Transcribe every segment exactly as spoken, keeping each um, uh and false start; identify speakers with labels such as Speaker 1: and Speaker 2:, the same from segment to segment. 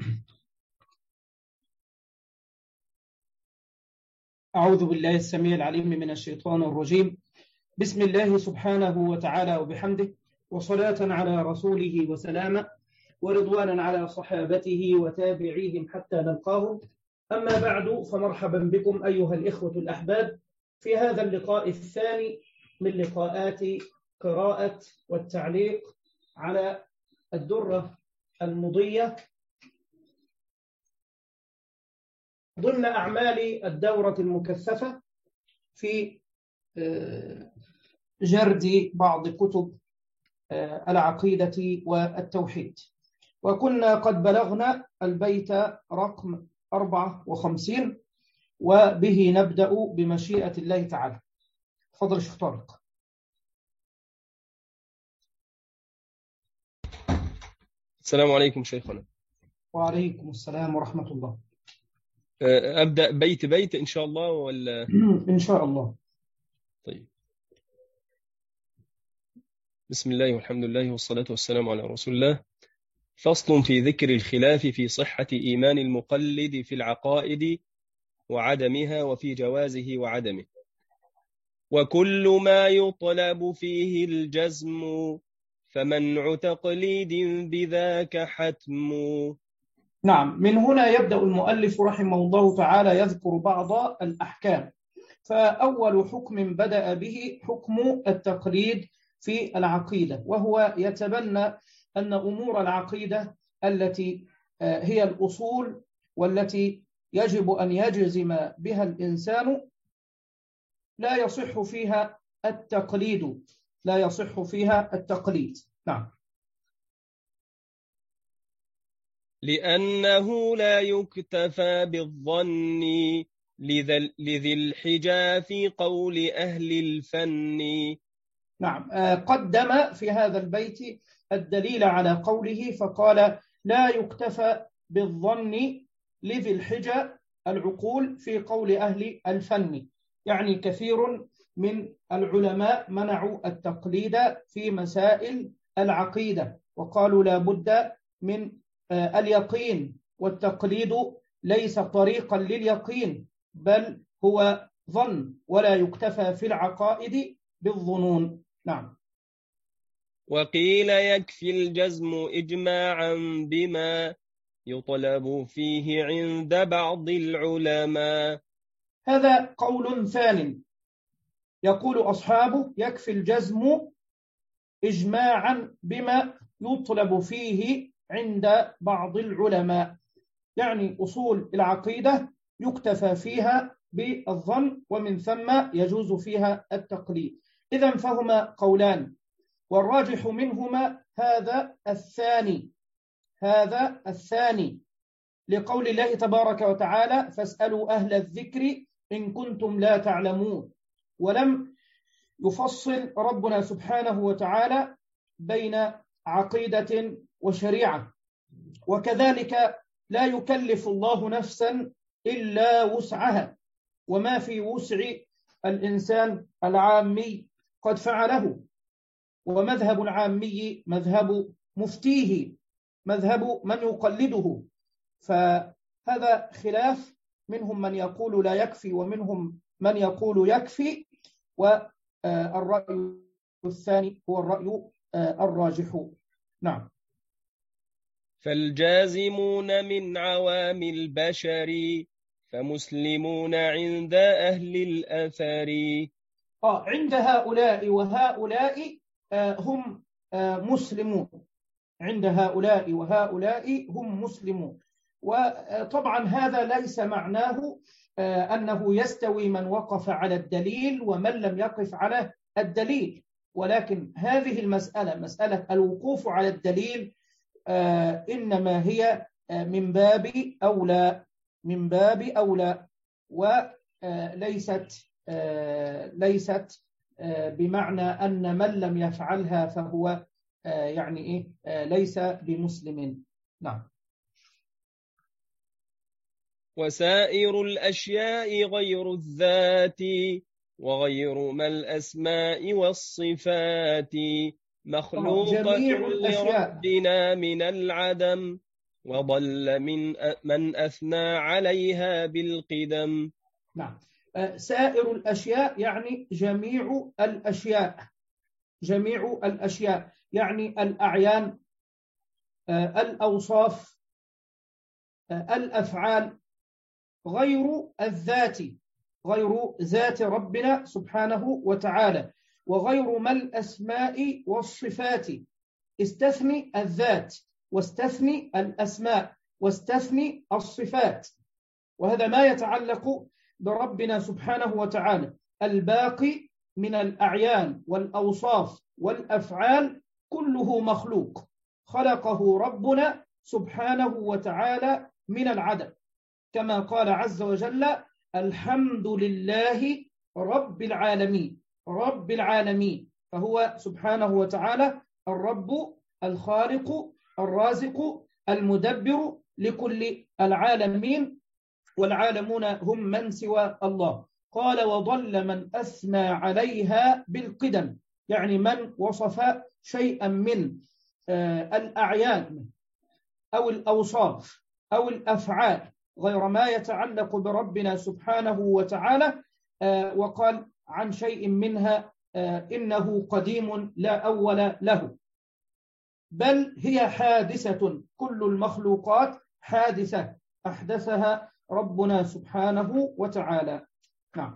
Speaker 1: أعوذ بالله السميع العليم من الشيطان الرجيم. بسم الله سبحانه وتعالى وبحمده، وصلاة على رسوله وسلامة، ورضوانا على صحابته وتابعيهم حتى نلقاه. أما بعد، فمرحبا بكم أيها الإخوة الأحباب في هذا اللقاء الثاني من لقاءات قراءة والتعليق على الدرة المضية ضمن أعمال الدورة المكثفة في جرد بعض كتب العقيدة والتوحيد، وكنا قد بلغنا البيت رقم أربعة وخمسين، وبه نبدأ بمشيئة الله تعالى. تفضل شيخ طارق.
Speaker 2: السلام عليكم شيخنا.
Speaker 1: وعليكم السلام ورحمة الله.
Speaker 2: أبدأ بيت بيت إن شاء الله ولا؟
Speaker 1: إن شاء الله.
Speaker 2: طيب. بسم الله والحمد لله والصلاة والسلام على رسول الله. فصل في ذكر الخلاف في صحة إيمان المقلد في العقائد وعدمها، وفي جوازه وعدمه. وكل ما يطلب فيه الجزم، فمنع تقليد بذاك حتم.
Speaker 1: نعم، من هنا يبدأ المؤلف رحمه الله تعالى يذكر بعض الأحكام. فأول حكم بدأ به حكم التقليد في العقيدة، وهو يتبنى أن أمور العقيدة التي هي الأصول والتي يجب أن يجزم بها الإنسان لا يصح فيها التقليد لا يصح فيها التقليد. نعم.
Speaker 2: لأنه لا يكتفى بالظن لذي الحجى في قول أهل الفن.
Speaker 1: نعم، قدم في هذا البيت الدليل على قوله، فقال لا يكتفى بالظن لذي الحجى العقول في قول أهل الفن، يعني كثير من العلماء منعوا التقليد في مسائل العقيدة، وقالوا لا بد من اليقين، والتقليد ليس طريقا لليقين بل هو ظن، ولا يكتفى في العقائد بالظنون. نعم.
Speaker 2: وقيل يكفي الجزم إجماعا بما يطلب فيه عند بعض العلماء.
Speaker 1: هذا قول ثاني، يقول أصحابه يكفي الجزم إجماعا بما يطلب فيه عند بعض العلماء، يعني أصول العقيدة يكتفى فيها بالظن، ومن ثم يجوز فيها التقليد. إذن فهما قولان، والراجح منهما هذا الثاني هذا الثاني لقول الله تبارك وتعالى فاسألوا أهل الذكر إن كنتم لا تعلمون. ولم يفصل ربنا سبحانه وتعالى بين عقيدة وشريعة، وكذلك لا يكلف الله نفسا إلا وسعها، وما في وسع الإنسان العامي قد فعله، ومذهب العامي مذهب مفتيه، مذهب من يقلده. فهذا خلاف، منهم من يقول لا يكفي ومنهم من يقول يكفي، والرأي الثاني هو الرأي الراجح. نعم.
Speaker 2: فالجازمون من عوام البشر فمسلمون عند أهل الأثر.
Speaker 1: آه عند هؤلاء وهؤلاء آه هم آه مسلمون عند هؤلاء وهؤلاء هم مسلمون. وطبعا هذا ليس معناه آه أنه يستوي من وقف على الدليل ومن لم يقف على الدليل، ولكن هذه المسألة مسألة الوقوف على الدليل آه إنما هي آه من باب أولى من باب أولى وليست آه ليست آه بمعنى أن من لم يفعلها فهو آه يعني إيه آه ليس بمسلم. نعم.
Speaker 2: وسائر الأشياء غير الذات وغير ما الأسماء والصفات مخلوقة لربنا من العدم وضل من من أثنى عليها بالقدم.
Speaker 1: نعم. سائر الأشياء يعني جميع الأشياء، جميع الأشياء يعني الأعيان، الأوصاف، الأفعال، غير الذات، غير ذات ربنا سبحانه وتعالى، وغير ما الأسماء والصفات. استثني الذات واستثني الأسماء واستثني الصفات، وهذا ما يتعلق بربنا سبحانه وتعالى. الباقي من الأعيان والأوصاف والأفعال كله مخلوق خلقه ربنا سبحانه وتعالى من العدم، كما قال عز وجل: الحمد لله رب العالمين. رب العالمين، فهو سبحانه وتعالى الرب الخالق الرازق المدبر لكل العالمين، والعالمون هم من سوى الله. قال: وضل من أثنى عليها بالقدم، يعني من وصف شيئا من الأعيان أو الأوصاف أو الأفعال غير ما يتعلق بربنا سبحانه وتعالى، وقال عن شيء منها إنه قديم لا أول له، بل هي حادثة. كل المخلوقات حادثة أحدثها ربنا سبحانه وتعالى. نعم.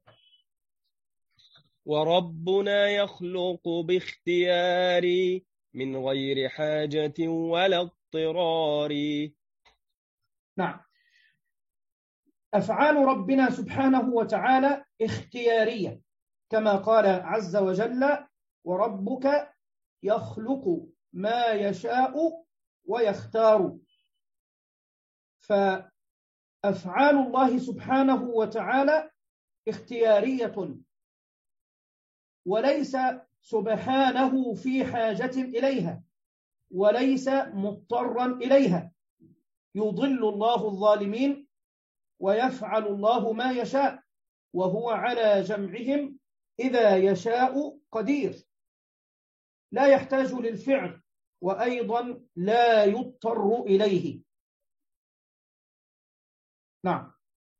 Speaker 2: وربنا يخلق باختيار من غير حاجة ولا اضطرار.
Speaker 1: نعم. أفعال ربنا سبحانه وتعالى اختيارية، كما قال عز وجل: وربك يخلق ما يشاء ويختار. فأفعال الله سبحانه وتعالى اختيارية، وليس سبحانه في حاجة إليها، وليس مضطرا إليها. يضل الله الظالمين ويفعل الله ما يشاء، وهو على جمعهم إذا يشاء قدير. لا يحتاج للفعل، وأيضا لا يضطر إليه. نعم.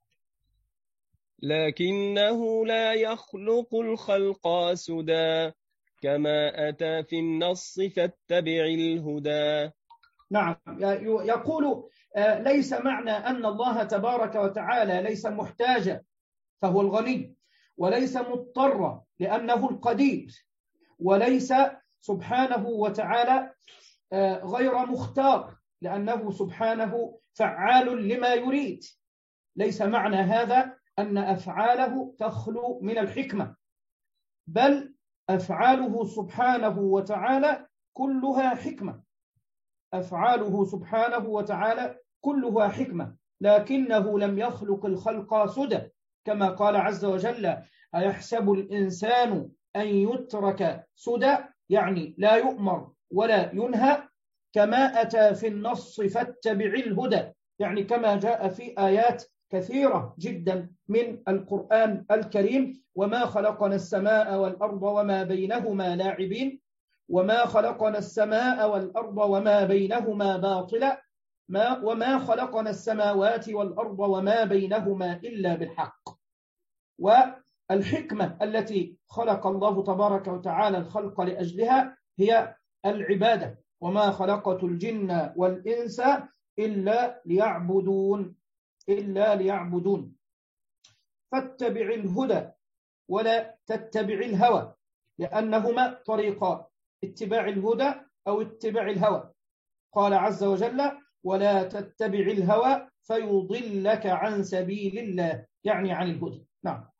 Speaker 2: لكنه لا يخلق الخلق سدى، كما أتى في النص فاتبع الهدى.
Speaker 1: نعم. يقول ليس معنى أن الله تبارك وتعالى ليس محتاجا فهو الغني، وليس مضطرا لأنه القدير، وليس سبحانه وتعالى غير مختار لأنه سبحانه فعال لما يريد. ليس معنى هذا أن أفعاله تخلو من الحكمة، بل أفعاله سبحانه وتعالى كلها حكمة. أفعاله سبحانه وتعالى كلها حكمة، لكنه لم يخلق الخلق سدى، كما قال عز وجل: أيحسب الإنسان أن يترك سدى، يعني لا يؤمر ولا ينهى. كما أتى في النص فاتبع الهدى، يعني كما جاء في آيات كثيرة جدا من القرآن الكريم: وما خلقنا السماء والأرض وما بينهما لاعبين، وما خلقنا السماء والأرض وما بينهما باطلا، ما وما خلقنا السماوات والأرض وما بينهما إلا بالحق. والحكمة التي خلق الله تبارك وتعالى الخلق لأجلها هي العبادة: وما خلقت الجن والإنس إلا ليعبدون إلا ليعبدون. فاتبع الهدى ولا تتبع الهوى، لأنهما طريقان: اتباع الهدى أو اتباع الهوى. قال عز وجل: ولا تتبع الهوى فيضلك عن سبيل الله، يعني عن الهدى. نعم.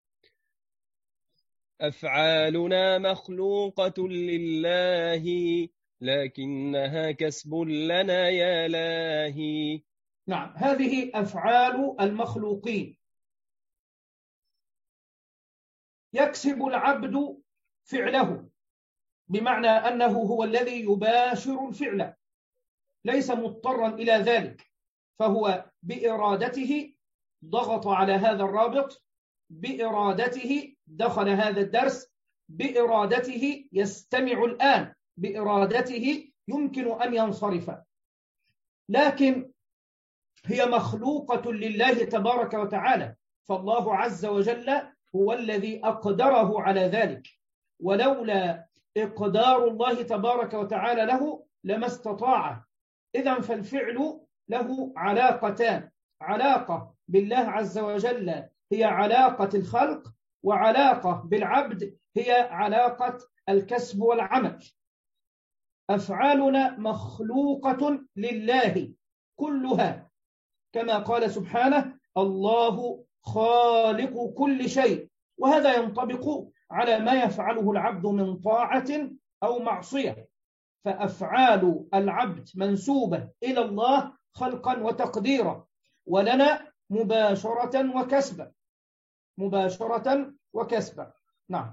Speaker 2: أفعالنا مخلوقة لله، لكنها كسب لنا يا لاهي.
Speaker 1: نعم. هذه أفعال المخلوقين. يكسب العبد فعله، بمعنى أنه هو الذي يباشر الفعل، ليس مضطرا إلى ذلك، فهو بإرادته ضغط على هذا الرابط، بإرادته دخل هذا الدرس، بإرادته يستمع الآن، بإرادته يمكن أن ينصرف. لكن هي مخلوقة لله تبارك وتعالى، فالله عز وجل هو الذي أقدره على ذلك، ولولا إقدار الله تبارك وتعالى له لما استطاع. إذن فالفعل له علاقتان، علاقة بالله عز وجل هي علاقة الخلق، وعلاقة بالعبد هي علاقة الكسب والعمل. أفعالنا مخلوقة لله كلها، كما قال سبحانه: الله خالق كل شيء. وهذا ينطبق على ما يفعله العبد من طاعة أو معصية، فأفعال العبد منسوبة إلى الله خلقا وتقديرا، ولنا مباشرة وكسبا، مباشرة وكسبا. نعم.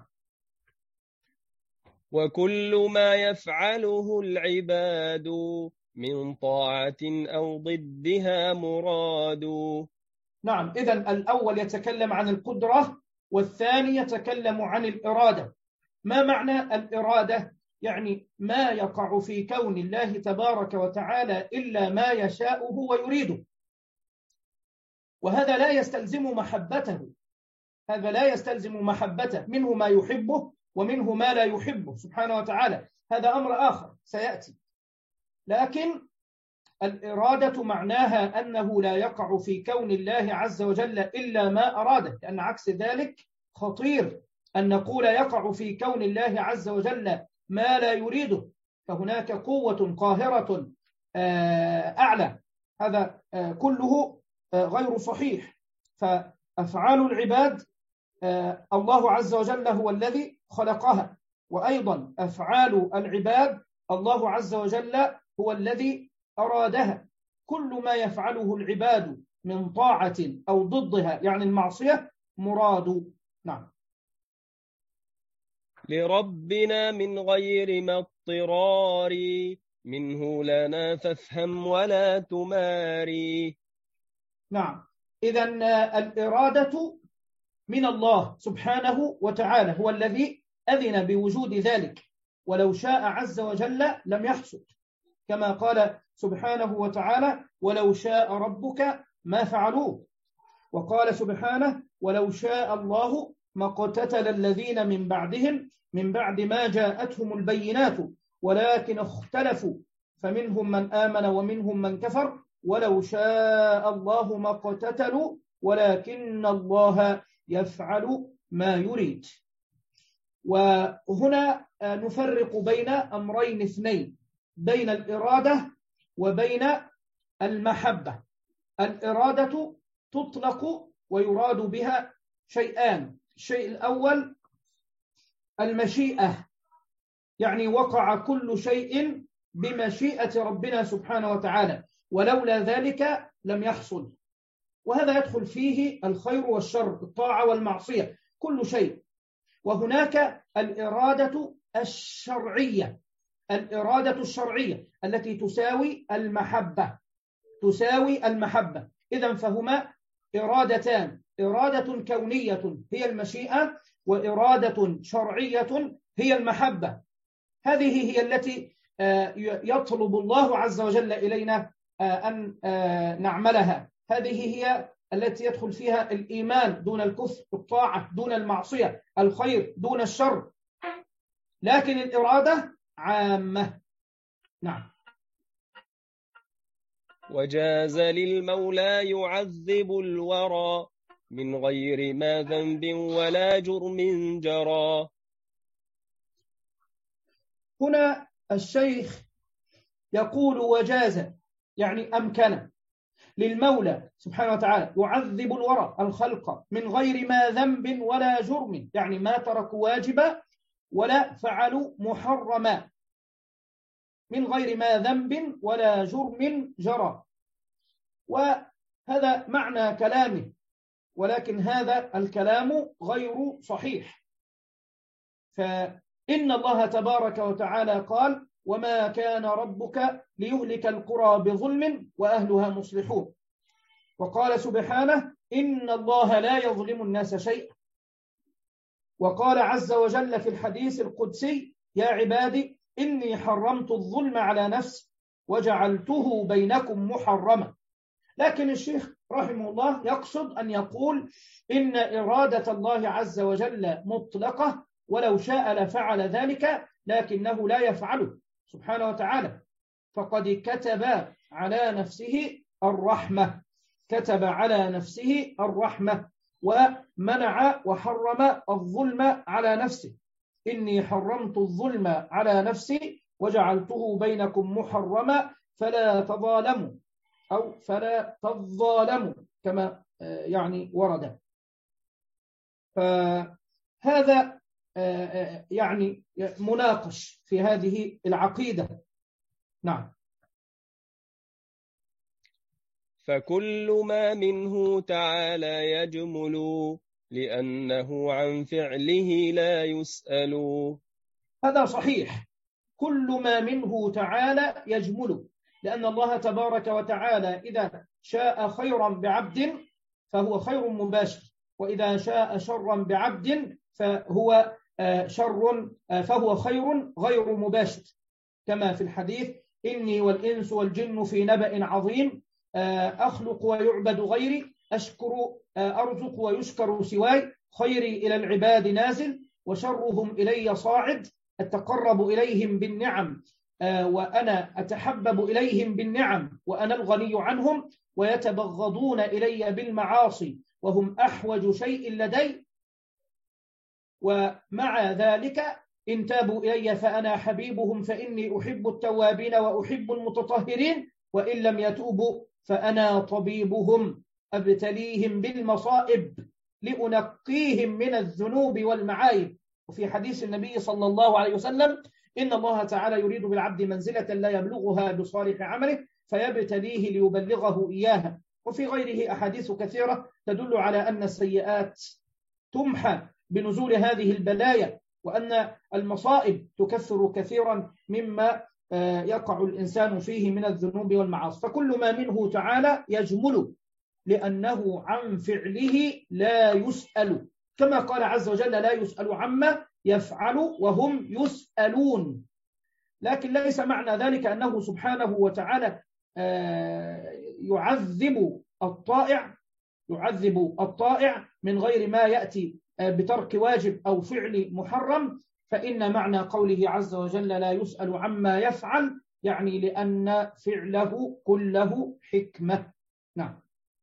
Speaker 2: وكل ما يفعله العباد من طاعة أو ضدها مراد.
Speaker 1: نعم، إذن الأول يتكلم عن القدرة، والثاني يتكلم عن الإرادة. ما معنى الإرادة؟ يعني ما يقع في كون الله تبارك وتعالى إلا ما يشاءه ويريده، وهذا لا يستلزم محبته، هذا لا يستلزم محبته، منه ما يحبه ومنه ما لا يحبه سبحانه وتعالى، هذا أمر آخر سيأتي. لكن الإرادة معناها أنه لا يقع في كون الله عز وجل إلا ما أراده، لأن عكس ذلك خطير أن نقول يقع في كون الله عز وجل ما لا يريده، فهناك قوة قاهرة أعلى، هذا كله غير صحيح. فأفعال العباد الله عز وجل هو الذي خلقها، وأيضا أفعال العباد الله عز وجل هو الذي أرادها. كل ما يفعله العباد من طاعة أو ضدها يعني المعصية مراد. نعم.
Speaker 2: لربنا من غير ما اضطرار منه لنا فافهم ولا تماري.
Speaker 1: نعم، إذن الإرادة من الله سبحانه وتعالى، هو الذي أذن بوجود ذلك، ولو شاء عز وجل لم يحصل، كما قال سبحانه وتعالى: ولو شاء ربك ما فعلوه. وقال سبحانه: ولو شاء الله ما اقتتل الذين من بعدهم من بعد ما جاءتهم البينات ولكن اختلفوا فمنهم من آمن ومنهم من كفر ولو شاء الله ما اقتتلوا ولكن الله يفعل ما يريد. وهنا نفرق بين أمرين اثنين، بين الإرادة وبين المحبة. الإرادة تطلق ويراد بها شيئان: الشيء الأول المشيئة، يعني وقع كل شيء بمشيئة ربنا سبحانه وتعالى، ولولا ذلك لم يحصل، وهذا يدخل فيه الخير والشر، الطاعة والمعصية، كل شيء. وهناك الإرادة الشرعية، الإرادة الشرعية التي تساوي المحبة، تساوي المحبة. إذن فهما إرادتان: إرادة كونية هي المشيئة، وإرادة شرعية هي المحبة. هذه هي التي يطلب الله عز وجل إلينا أن نعملها، هذه هي التي يدخل فيها الإيمان دون الكفر، الطاعة دون المعصية، الخير دون الشر. لكن الإرادة عامة. نعم.
Speaker 2: وجاز للمولى يعذب الورى من غير ما ذنب ولا جرم جرى.
Speaker 1: هنا الشيخ يقول وجاز يعني أمكن للمولى سبحانه وتعالى يعذب الورى الخلق من غير ما ذنب ولا جرم، يعني ما تركوا واجبا ولا فعلوا محرما، من غير ما ذنب ولا جرم جرى. وهذا معنى كلامه، ولكن هذا الكلام غير صحيح، فإن الله تبارك وتعالى قال: وما كان ربك ليهلك القرى بظلم وأهلها مصلحون. وقال سبحانه: إن الله لا يظلم الناس شيئا. وقال عز وجل في الحديث القدسي: يا عبادي إني حرمت الظلم على نفسي وجعلته بينكم محرما. لكن الشيخ رحمه الله يقصد أن يقول إن إرادة الله عز وجل مطلقة، ولو شاء لفعل ذلك، لكنه لا يفعله سبحانه وتعالى، فقد كتب على نفسه الرحمة، كتب على نفسه الرحمة ومنع وحرم الظلم على نفسه. إني حرمت الظلم على نفسي وجعلته بينكم محرما فلا تظالموا أو فلا تظالموا كما يعني ورد. فهذا يعني مناقش في هذه العقيدة. نعم.
Speaker 2: فكل ما منه تعالى يجمل لأنه عن فعله لا يسأل.
Speaker 1: هذا صحيح، كل ما منه تعالى يجمل، لأن الله تبارك وتعالى إذا شاء خيرا بعبد فهو خير مباشر، وإذا شاء شرا بعبد فهو شر فهو خير غير مباشر، كما في الحديث: إني والإنس والجن في نبأ عظيم، أخلق ويعبد غيري، أشكر أرزق ويشكر سواي، خيري إلى العباد نازل وشرهم إلي صاعد، أتقرب إليهم بالنعم وأنا أتحبب إليهم بالنعم وأنا الغني عنهم، ويتبغضون إلي بالمعاصي وهم أحوج شيء لدي، ومع ذلك إن تابوا إلي فأنا حبيبهم فإني أحب التوابين وأحب المتطهرين، وإن لم يتوبوا فأنا طبيبهم أبتليهم بالمصائب لأنقيهم من الذنوب والمعايب. وفي حديث النبي صلى الله عليه وسلم: إن الله تعالى يريد بالعبد منزلة لا يبلغها بصالح عمله فيبتليه ليبلغه إياها. وفي غيره أحاديث كثيرة تدل على أن السيئات تمحى بنزول هذه البلايا، وأن المصائب تكثر كثيرا مما يقع الإنسان فيه من الذنوب والمعاصي. فكل ما منه تعالى يجمل لأنه عن فعله لا يسأل، كما قال عز وجل: لا يسأل عما يفعل وهم يسألون. لكن ليس معنى ذلك أنه سبحانه وتعالى يعذب الطائع يعذب الطائع من غير ما يأتي بترك واجب أو فعل محرم، فإن معنى قوله عز وجل: لا يسأل عما يفعل، يعني لأن فعله كله حكمة. نعم.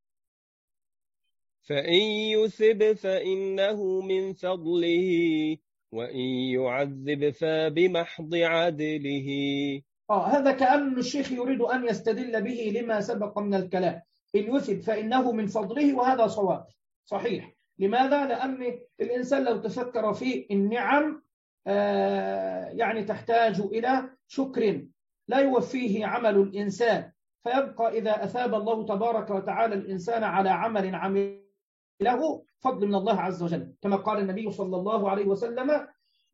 Speaker 2: فإن يثب فإنه من فضله وإن يعذب فبمحض عدله.
Speaker 1: آه هذا كأن الشيخ يريد أن يستدل به لما سبق من الكلام. إن يثب فإنه من فضله، وهذا صواب صحيح. لماذا؟ لأن الإنسان لو تفكر في النعم آه يعني تحتاج إلى شكر لا يوفيه عمل الإنسان، فيبقى إذا أثاب الله تبارك وتعالى الإنسان على عمل عمله فضل من الله عز وجل، كما قال النبي صلى الله عليه وسلم: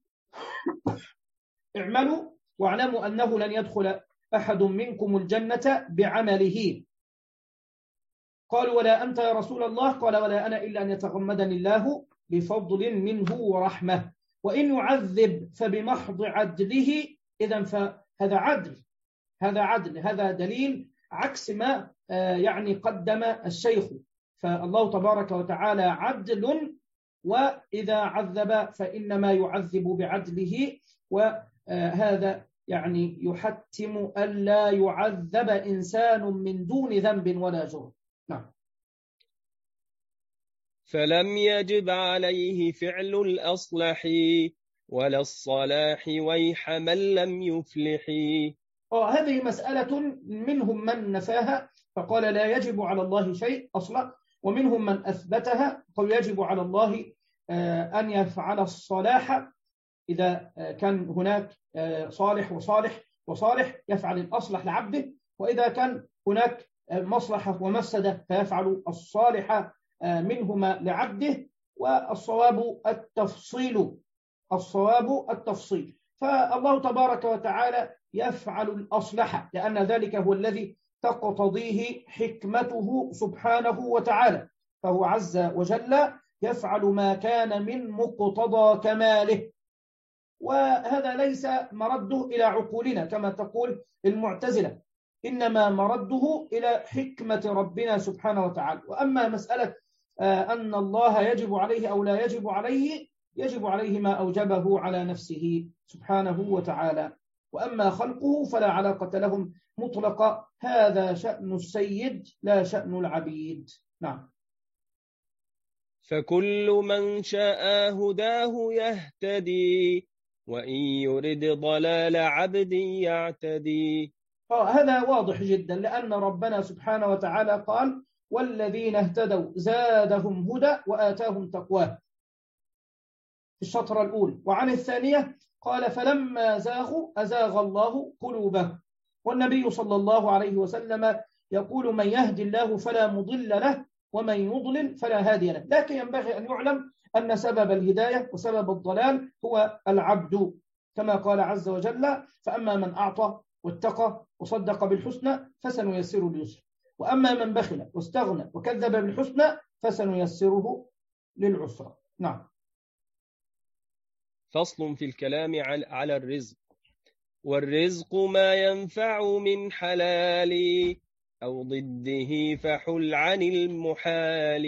Speaker 1: اعملوا واعلموا أنه لن يدخل أحد منكم الجنة بعمله. قالوا: ولا أنت يا رسول الله؟ قال: ولا أنا إلا أن يتغمدني الله بفضل منه ورحمة. وإن يعذب فبمحض عدله. إذن فهذا عدل، هذا عدل، هذا دليل عكس ما يعني قدم الشيخ. فالله تبارك وتعالى عدل، وإذا عذب فإنما يعذب بعدله، وهذا يعني يحتم ألا يعذب إنسان من دون ذنب ولا جرم. نعم.
Speaker 2: فلم يجب عليه فعل الأصلح ولا الصلاح ويح من لم يفلح.
Speaker 1: آه هذه مسألة منهم من نفاها فقال لا يجب على الله شيء أصلا، ومنهم من أثبتها قال يجب على الله أن يفعل الصلاح إذا كان هناك صالح وصالح وصالح يفعل الأصلح لعبده، وإذا كان هناك مصلحة ومفسدة فيفعل الصالح منهما لعبده. والصواب التفصيل، الصواب التفصيل. فالله تبارك وتعالى يفعل الأصلح لأن ذلك هو الذي تقتضيه حكمته سبحانه وتعالى، فهو عز وجل يفعل ما كان من مقتضى كماله، وهذا ليس مرده إلى عقولنا كما تقول المعتزلة. إنما مرده إلى حكمة ربنا سبحانه وتعالى. وأما مسألة أن الله يجب عليه أو لا يجب عليه، يجب عليه ما أوجبه على نفسه سبحانه وتعالى. وأما خلقه فلا علاقة لهم مطلقة، هذا شأن السيد لا شأن العبيد. نعم.
Speaker 2: فكل من شاء هداه يهتدي، وإن يرد ضلال عبد يعتدي.
Speaker 1: هذا واضح جدا، لأن ربنا سبحانه وتعالى قال والذين اهتدوا زادهم هدى وآتاهم تقواه في الشطرة الأولى. وعن الثانية قال فلما زاغوا أزاغ الله قلوبهم. والنبي صلى الله عليه وسلم يقول من يهدي الله فلا مضل له ومن يضلل فلا هادي له. لكن ينبغي أن يعلم أن سبب الهداية وسبب الضلال هو العبد، كما قال عز وجل فأما من أعطى واتقى وصدق بالحسنى فسنيسره لليسر، وأما من بخل واستغنى وكذب بالحسنى فسنيسره للعسرى. نعم.
Speaker 2: فصل في الكلام على الرزق. والرزق ما ينفع من حلال، أو ضده فحل عن المحال.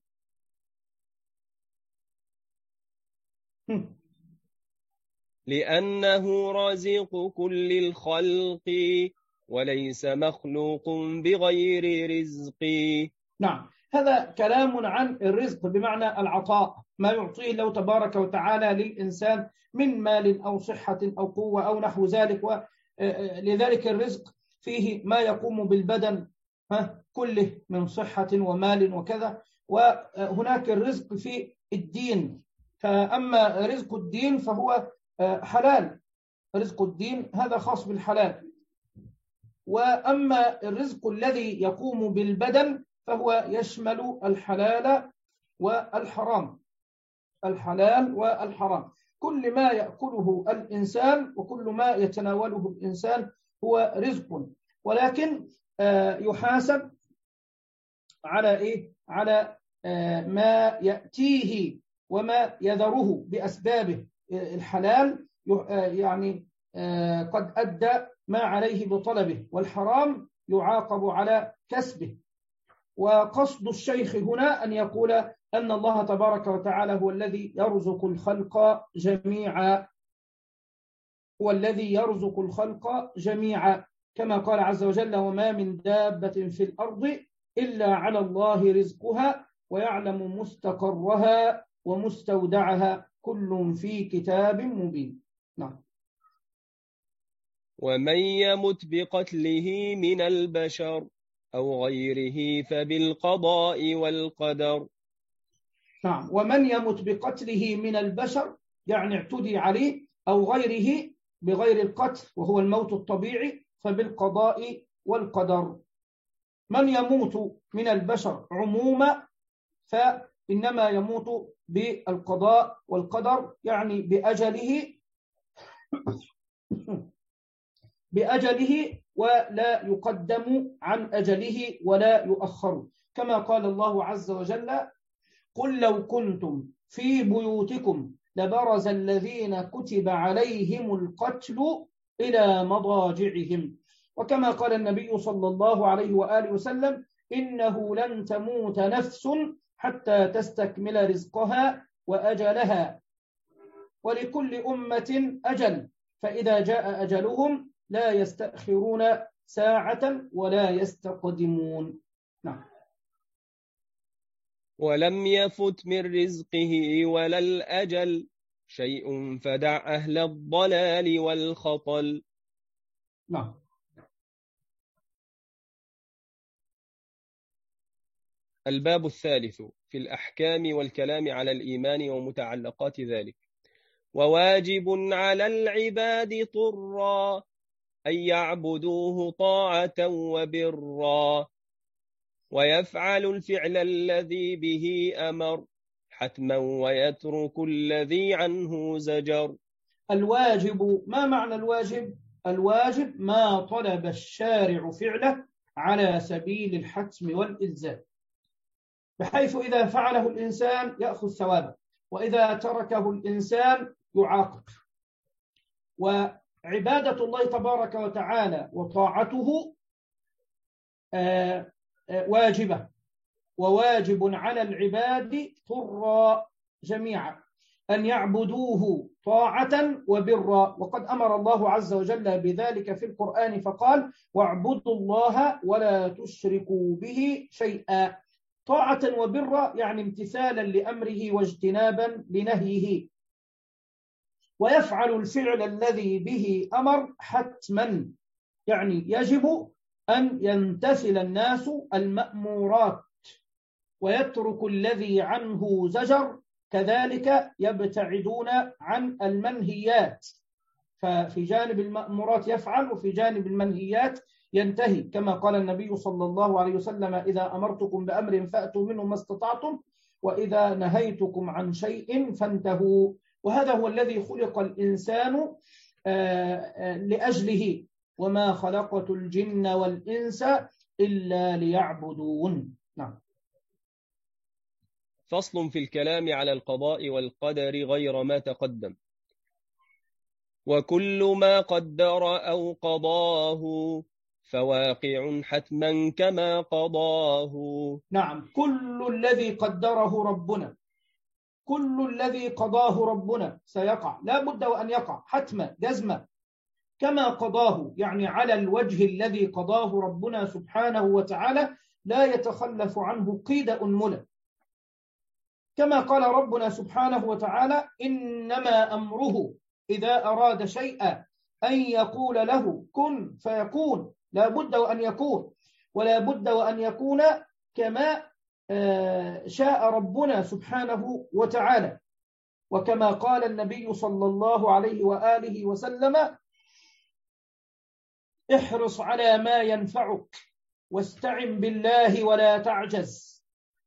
Speaker 2: لأنه رازق كل الخلق، وليس مخلوق بغير رزق.
Speaker 1: نعم، هذا كلام عن الرزق بمعنى العطاء، ما يعطيه الله تبارك وتعالى للإنسان من مال أو صحة أو قوة أو نحو ذلك. ولذلك الرزق فيه ما يقوم بالبدن كله من صحة ومال وكذا، وهناك الرزق في الدين. فأما رزق الدين فهو حلال، رزق الدين هذا خاص بالحلال. وأما الرزق الذي يقوم بالبدن فهو يشمل الحلال والحرام، الحلال والحرام، كل ما يأكله الإنسان وكل ما يتناوله الإنسان هو رزق، ولكن يحاسب على إيه؟ على ما يأتيه وما يذره بأسبابه. الحلال يعني قد أدى ما عليه بطلبه، والحرام يعاقب على كسبه. وقصد الشيخ هنا أن يقول أن الله تبارك وتعالى هو الذي يرزق الخلق جميعا، هو الذي يرزق الخلق جميعا، كما قال عز وجل وما من دابة في الأرض إلا على الله رزقها ويعلم مستقرها ومستودعها كل في كتاب مبين. نعم.
Speaker 2: ومن يمت بقتله من البشر أو غيره فبالقضاء والقدر.
Speaker 1: نعم، ومن يمت بقتله من البشر يعني اعتدي عليه، أو غيره بغير القتل وهو الموت الطبيعي فبالقضاء والقدر. من يموت من البشر عموما فإنما يموت بالقضاء والقدر، يعني بأجله بأجله ولا يقدم عن أجله ولا يؤخر، كما قال الله عز وجل قل لو كنتم في بيوتكم لبرز الذين كتب عليهم القتل إلى مضاجعهم. وكما قال النبي صلى الله عليه وآله وسلم إنه لن تموت نفس حتى تستكمل رزقها وأجلها، ولكل أمة أجل، فإذا جاء أجلهم لا يستأخرون ساعة ولا يستقدمون. نعم.
Speaker 2: ولم يفت من رزقه ولا الأجل شيء فدع أهل الضلال والخطل.
Speaker 1: نعم.
Speaker 2: الباب الثالث في الأحكام والكلام على الإيمان ومتعلقات ذلك. وواجب على العباد طرا أن يعبدوه طاعة وبرا، ويفعل الفعل الذي به أمر حتما ويترك الذي عنه زجر.
Speaker 1: الواجب، ما معنى الواجب؟ الواجب ما طلب الشارع فعله على سبيل الحتم والإلزام، بحيث إذا فعله الإنسان يأخذ ثوابه، وإذا تركه الإنسان يعاقب. وعبادة الله تبارك وتعالى وطاعته واجبة، وواجب على العباد طرا جميعا أن يعبدوه طاعة وبرا، وقد أمر الله عز وجل بذلك في القرآن فقال: واعبدوا الله ولا تشركوا به شيئا. طاعة وبرا يعني امتثالا لأمره واجتنابا لنهيه، ويفعل الفعل الذي به أمر حتما، يعني يجب أن يمتثل الناس المأمورات ويترك الذي عنه زجر، كذلك يبتعدون عن المنهيات، ففي جانب المأمورات يفعل وفي جانب المنهيات ينتهي، كما قال النبي صلى الله عليه وسلم: إذا أمرتكم بأمر فأتوا منه ما استطعتم، وإذا نهيتكم عن شيء فانتهوا. وهذا هو الذي خلق الإنسان لأجله: وما خلقت الجن والإنس إلا ليعبدون. نعم.
Speaker 2: فصل في الكلام على القضاء والقدر غير ما تقدم. وكل ما قدر أو قضاه فواقع حتما كما قضاه.
Speaker 1: نعم، كل الذي قدره ربنا، كل الذي قضاه ربنا سيقع، لا بد وأن يقع حتما جزما، كما قضاه يعني على الوجه الذي قضاه ربنا سبحانه وتعالى، لا يتخلف عنه قيد أنملة، كما قال ربنا سبحانه وتعالى: إنما أمره إذا أراد شيئا أن يقول له كن فيكون، لا بد وأن يكون، ولا بد وأن يكون كما شاء ربنا سبحانه وتعالى. وكما قال النبي صلى الله عليه وآله وسلم: احرص على ما ينفعك واستعن بالله ولا تعجز،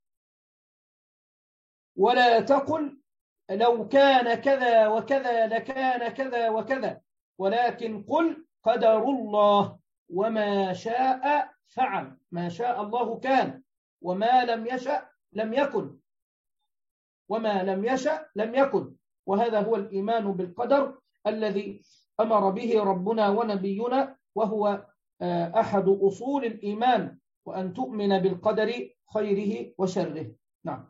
Speaker 1: ولا تقل لو كان كذا وكذا لكان كذا وكذا، ولكن قل قدر الله وما شاء فعل، ما شاء الله كان، وما لم يشأ لم يكن، وما لم يشأ لم يكن. وهذا هو الإيمان بالقدر الذي أمر به ربنا ونبينا، وهو أحد أصول الإيمان، وأن تؤمن بالقدر خيره وشره. نعم.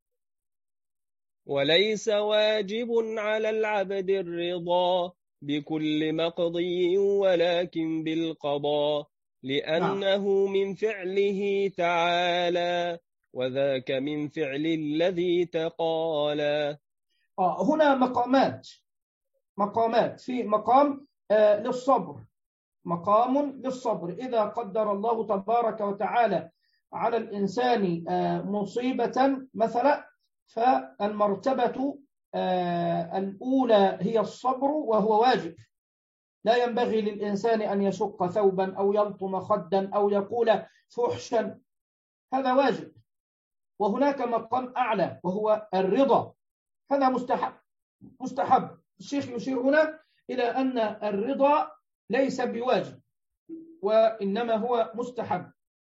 Speaker 2: وليس واجب على العبد الرضا بكل مقضي ولكن بالقضاء، لأنه نعم. من فعله تعالى وذاك من فعل الذي تقالى.
Speaker 1: آه هنا مقامات مقامات في مقام آه للصبر، مقام للصبر. إذا قدر الله تبارك وتعالى على الإنسان آه مصيبة مثلا، فالمرتبة آه الأولى هي الصبر، وهو واجب، لا ينبغي للإنسان أن يشق ثوبا أو يلطم خدا أو يقول فحشا، هذا واجب. وهناك مقام أعلى وهو الرضا، هذا مستحب مستحب الشيخ يشير هنا إلى أن الرضا ليس بواجب، وإنما هو مستحب.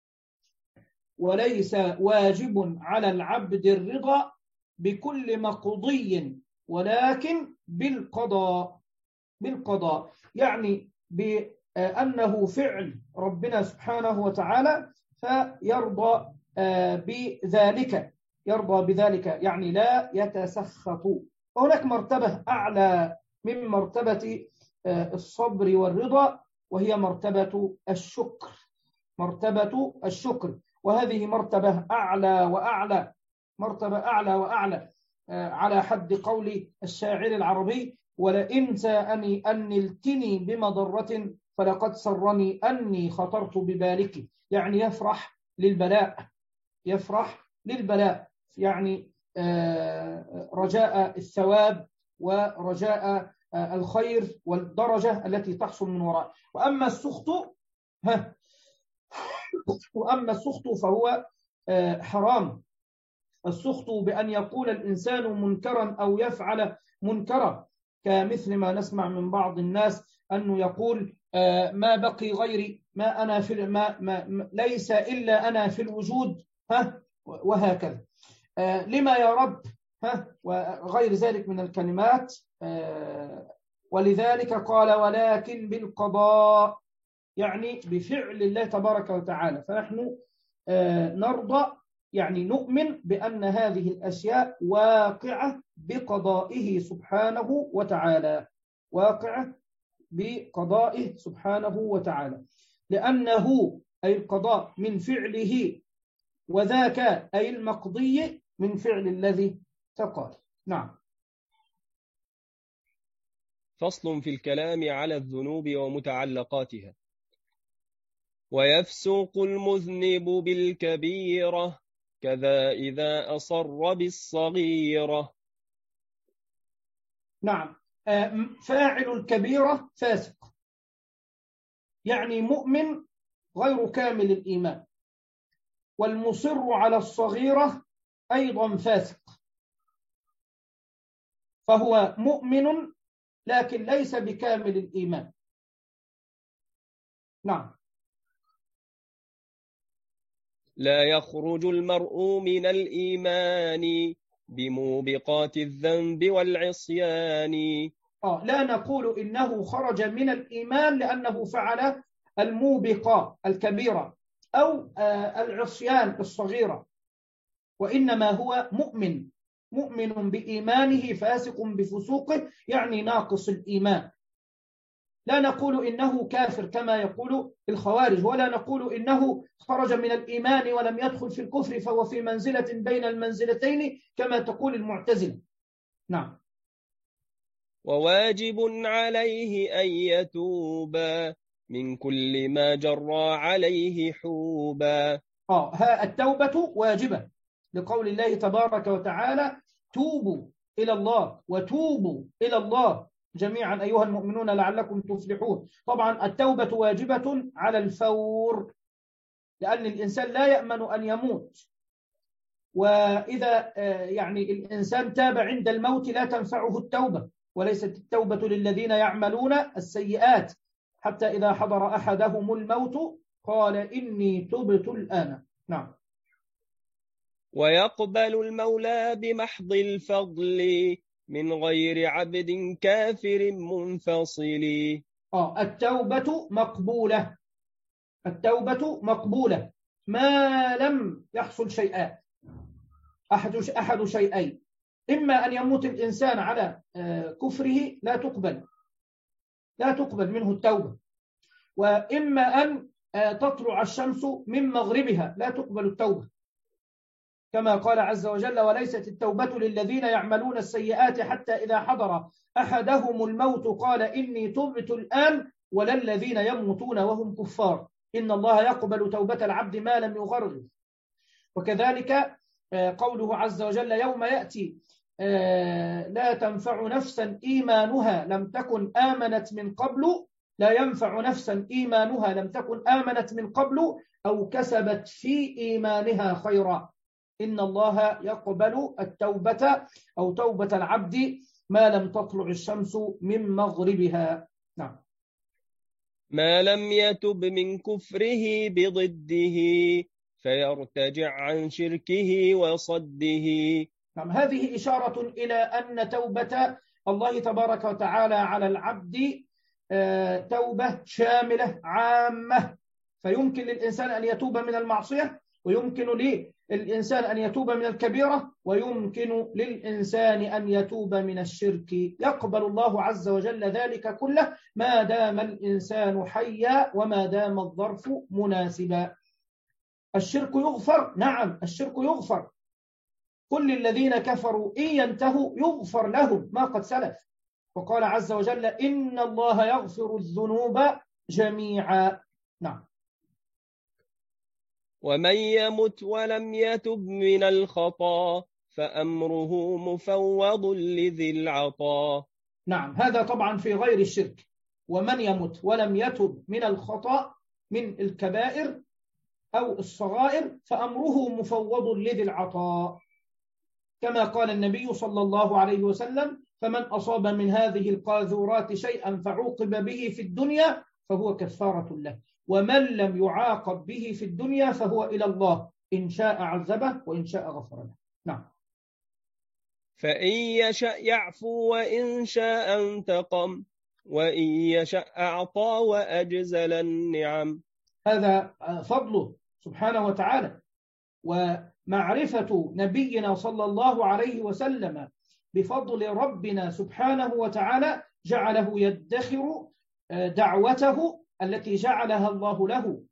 Speaker 1: وليس واجب على العبد الرضا بكل مقضي ولكن بالقضاء، بالقضاء يعني بأنه فعل ربنا سبحانه وتعالى فيرضى بذلك، يرضى بذلك يعني لا يتسخط. وهناك مرتبة أعلى من مرتبة الصبر والرضا، وهي مرتبة الشكر، مرتبة الشكر، وهذه مرتبة أعلى وأعلى، مرتبة أعلى وأعلى، على حد قول الشاعر العربي: ولئن ساءني أن نلتني بمضرة فلقد سرني أني خطرت ببالك، يعني يفرح للبلاء، يفرح للبلاء، يعني رجاء الثواب ورجاء الخير والدرجة التي تحصل من وراء. وأما السخط ها وأما السخط فهو حرام. السخط بأن يقول الإنسان منكرا أو يفعل منكرا، كمثل ما نسمع من بعض الناس أنه يقول ما بقي غيري، ما أنا في ما, ما ليس إلا أنا في الوجود، ها وهكذا، لما يا رب، ها وغير ذلك من الكلمات. ولذلك قال: ولكن بالقضاء، يعني بفعل الله تبارك وتعالى. فنحن نرضى يعني نؤمن بأن هذه الأشياء واقعة بقضائه سبحانه وتعالى، واقعة بقضائه سبحانه وتعالى، لأنه أي القضاء من فعله، وذاك أي المقضي من فعل الذي تقال. نعم.
Speaker 2: فصل في الكلام على الذنوب ومتعلقاتها. ويفسق المذنب بالكبيرة كذا إذا أصر بالصغيرة.
Speaker 1: نعم. فاعل الكبيرة فاسق، يعني مؤمن غير كامل الإيمان، والمصر على الصغيرة أيضا فاسق، فهو مؤمن لكن ليس بكامل الإيمان. نعم.
Speaker 2: لا يخرج المرء من الإيمان بموبقات الذنب والعصيان.
Speaker 1: آه لا نقول إنه خرج من الإيمان لأنه فعل الموبقة الكبيرة أو آه العصيان الصغيرة، وإنما هو مؤمن، مؤمن بإيمانه فاسق بفسوقه، يعني ناقص الإيمان. لا نقول إنه كافر كما يقول الخوارج، ولا نقول إنه خرج من الإيمان ولم يدخل في الكفر فهو في منزلة بين المنزلتين كما تقول المعتزلة. نعم.
Speaker 2: وواجب عليه أن يتوب من كل ما جرى عليه حوبا.
Speaker 1: آه ها التوبة واجبة لقول الله تبارك وتعالى: توبوا إلى الله وتوبوا إلى الله جميعا أيها المؤمنون لعلكم تفلحون. طبعا التوبة واجبة على الفور، لأن الإنسان لا يأمن أن يموت، وإذا يعني الإنسان تاب عند الموت لا تنفعه التوبة، وليست التوبة للذين يعملون السيئات حتى إذا حضر أحدهم الموت قال إني تبت الآن. نعم.
Speaker 2: ويقبل المولى بمحض الفضل من غير عبد كافر منفصل.
Speaker 1: آه التوبة مقبولة، التوبة مقبولة ما لم يحصل شيئان، أحد أحد شيئين: إما أن يموت الإنسان على كفره لا تقبل لا تقبل منه التوبة، وإما أن تطلع الشمس من مغربها لا تقبل التوبة، كما قال عز وجل: وليست التوبة للذين يعملون السيئات حتى إذا حضر أحدهم الموت قال إني تبت الآن ولا الذين يموتون وهم كفار إن الله يقبل توبة العبد ما لم يغرغر. وكذلك قوله عز وجل: يوم يأتي لا تنفع نفسا إيمانها لم تكن آمنت من قبل لا ينفع نفسا إيمانها لم تكن آمنت من قبل أو كسبت في إيمانها خيرا إن الله يقبل التوبة أو توبة العبد ما لم تطلع الشمس من مغربها. نعم.
Speaker 2: ما لم يتب من كفره بضده فيرتجع عن شركه وصده.
Speaker 1: نعم. هذه إشارة إلى أن توبة الله تبارك وتعالى على العبد توبة شاملة عامة، فيمكن للإنسان أن يتوب من المعصية، ويمكن للإنسان أن يتوب من الكبيرة، ويمكن للإنسان أن يتوب من الشرك. يقبل الله عز وجل ذلك كله ما دام الإنسان حيا وما دام الظرف مناسبا. الشرك يغفر، نعم الشرك يغفر، كل الذين كفروا إن ينتهوا يغفر لهم ما قد سلف، وقال عز وجل: إن الله يغفر الذنوب جميعا. نعم.
Speaker 2: ومن يمت ولم يتب من الخطا فأمره مفوض لذي العطا.
Speaker 1: نعم. هذا طبعا في غير الشرك. ومن يمت ولم يتب من الخطأ من الكبائر أو الصغائر فأمره مفوض لذي العطاء، كما قال النبي صلى الله عليه وسلم: فمن أصاب من هذه القاذورات شيئا فعوقب به في الدنيا فهو كفارة له، ومن لم يعاقب به في الدنيا فهو إلى الله إن شاء عذبه وإن شاء غفر له. نعم.
Speaker 2: فإن يشأ يعفو وإن شاء انتقم وإن يشأ أعطى وأجزل النعم.
Speaker 1: هذا فضله سبحانه وتعالى، ومعرفة نبينا صلى الله عليه وسلم بفضل ربنا سبحانه وتعالى جعله يدخر دعوته التي جعلها الله له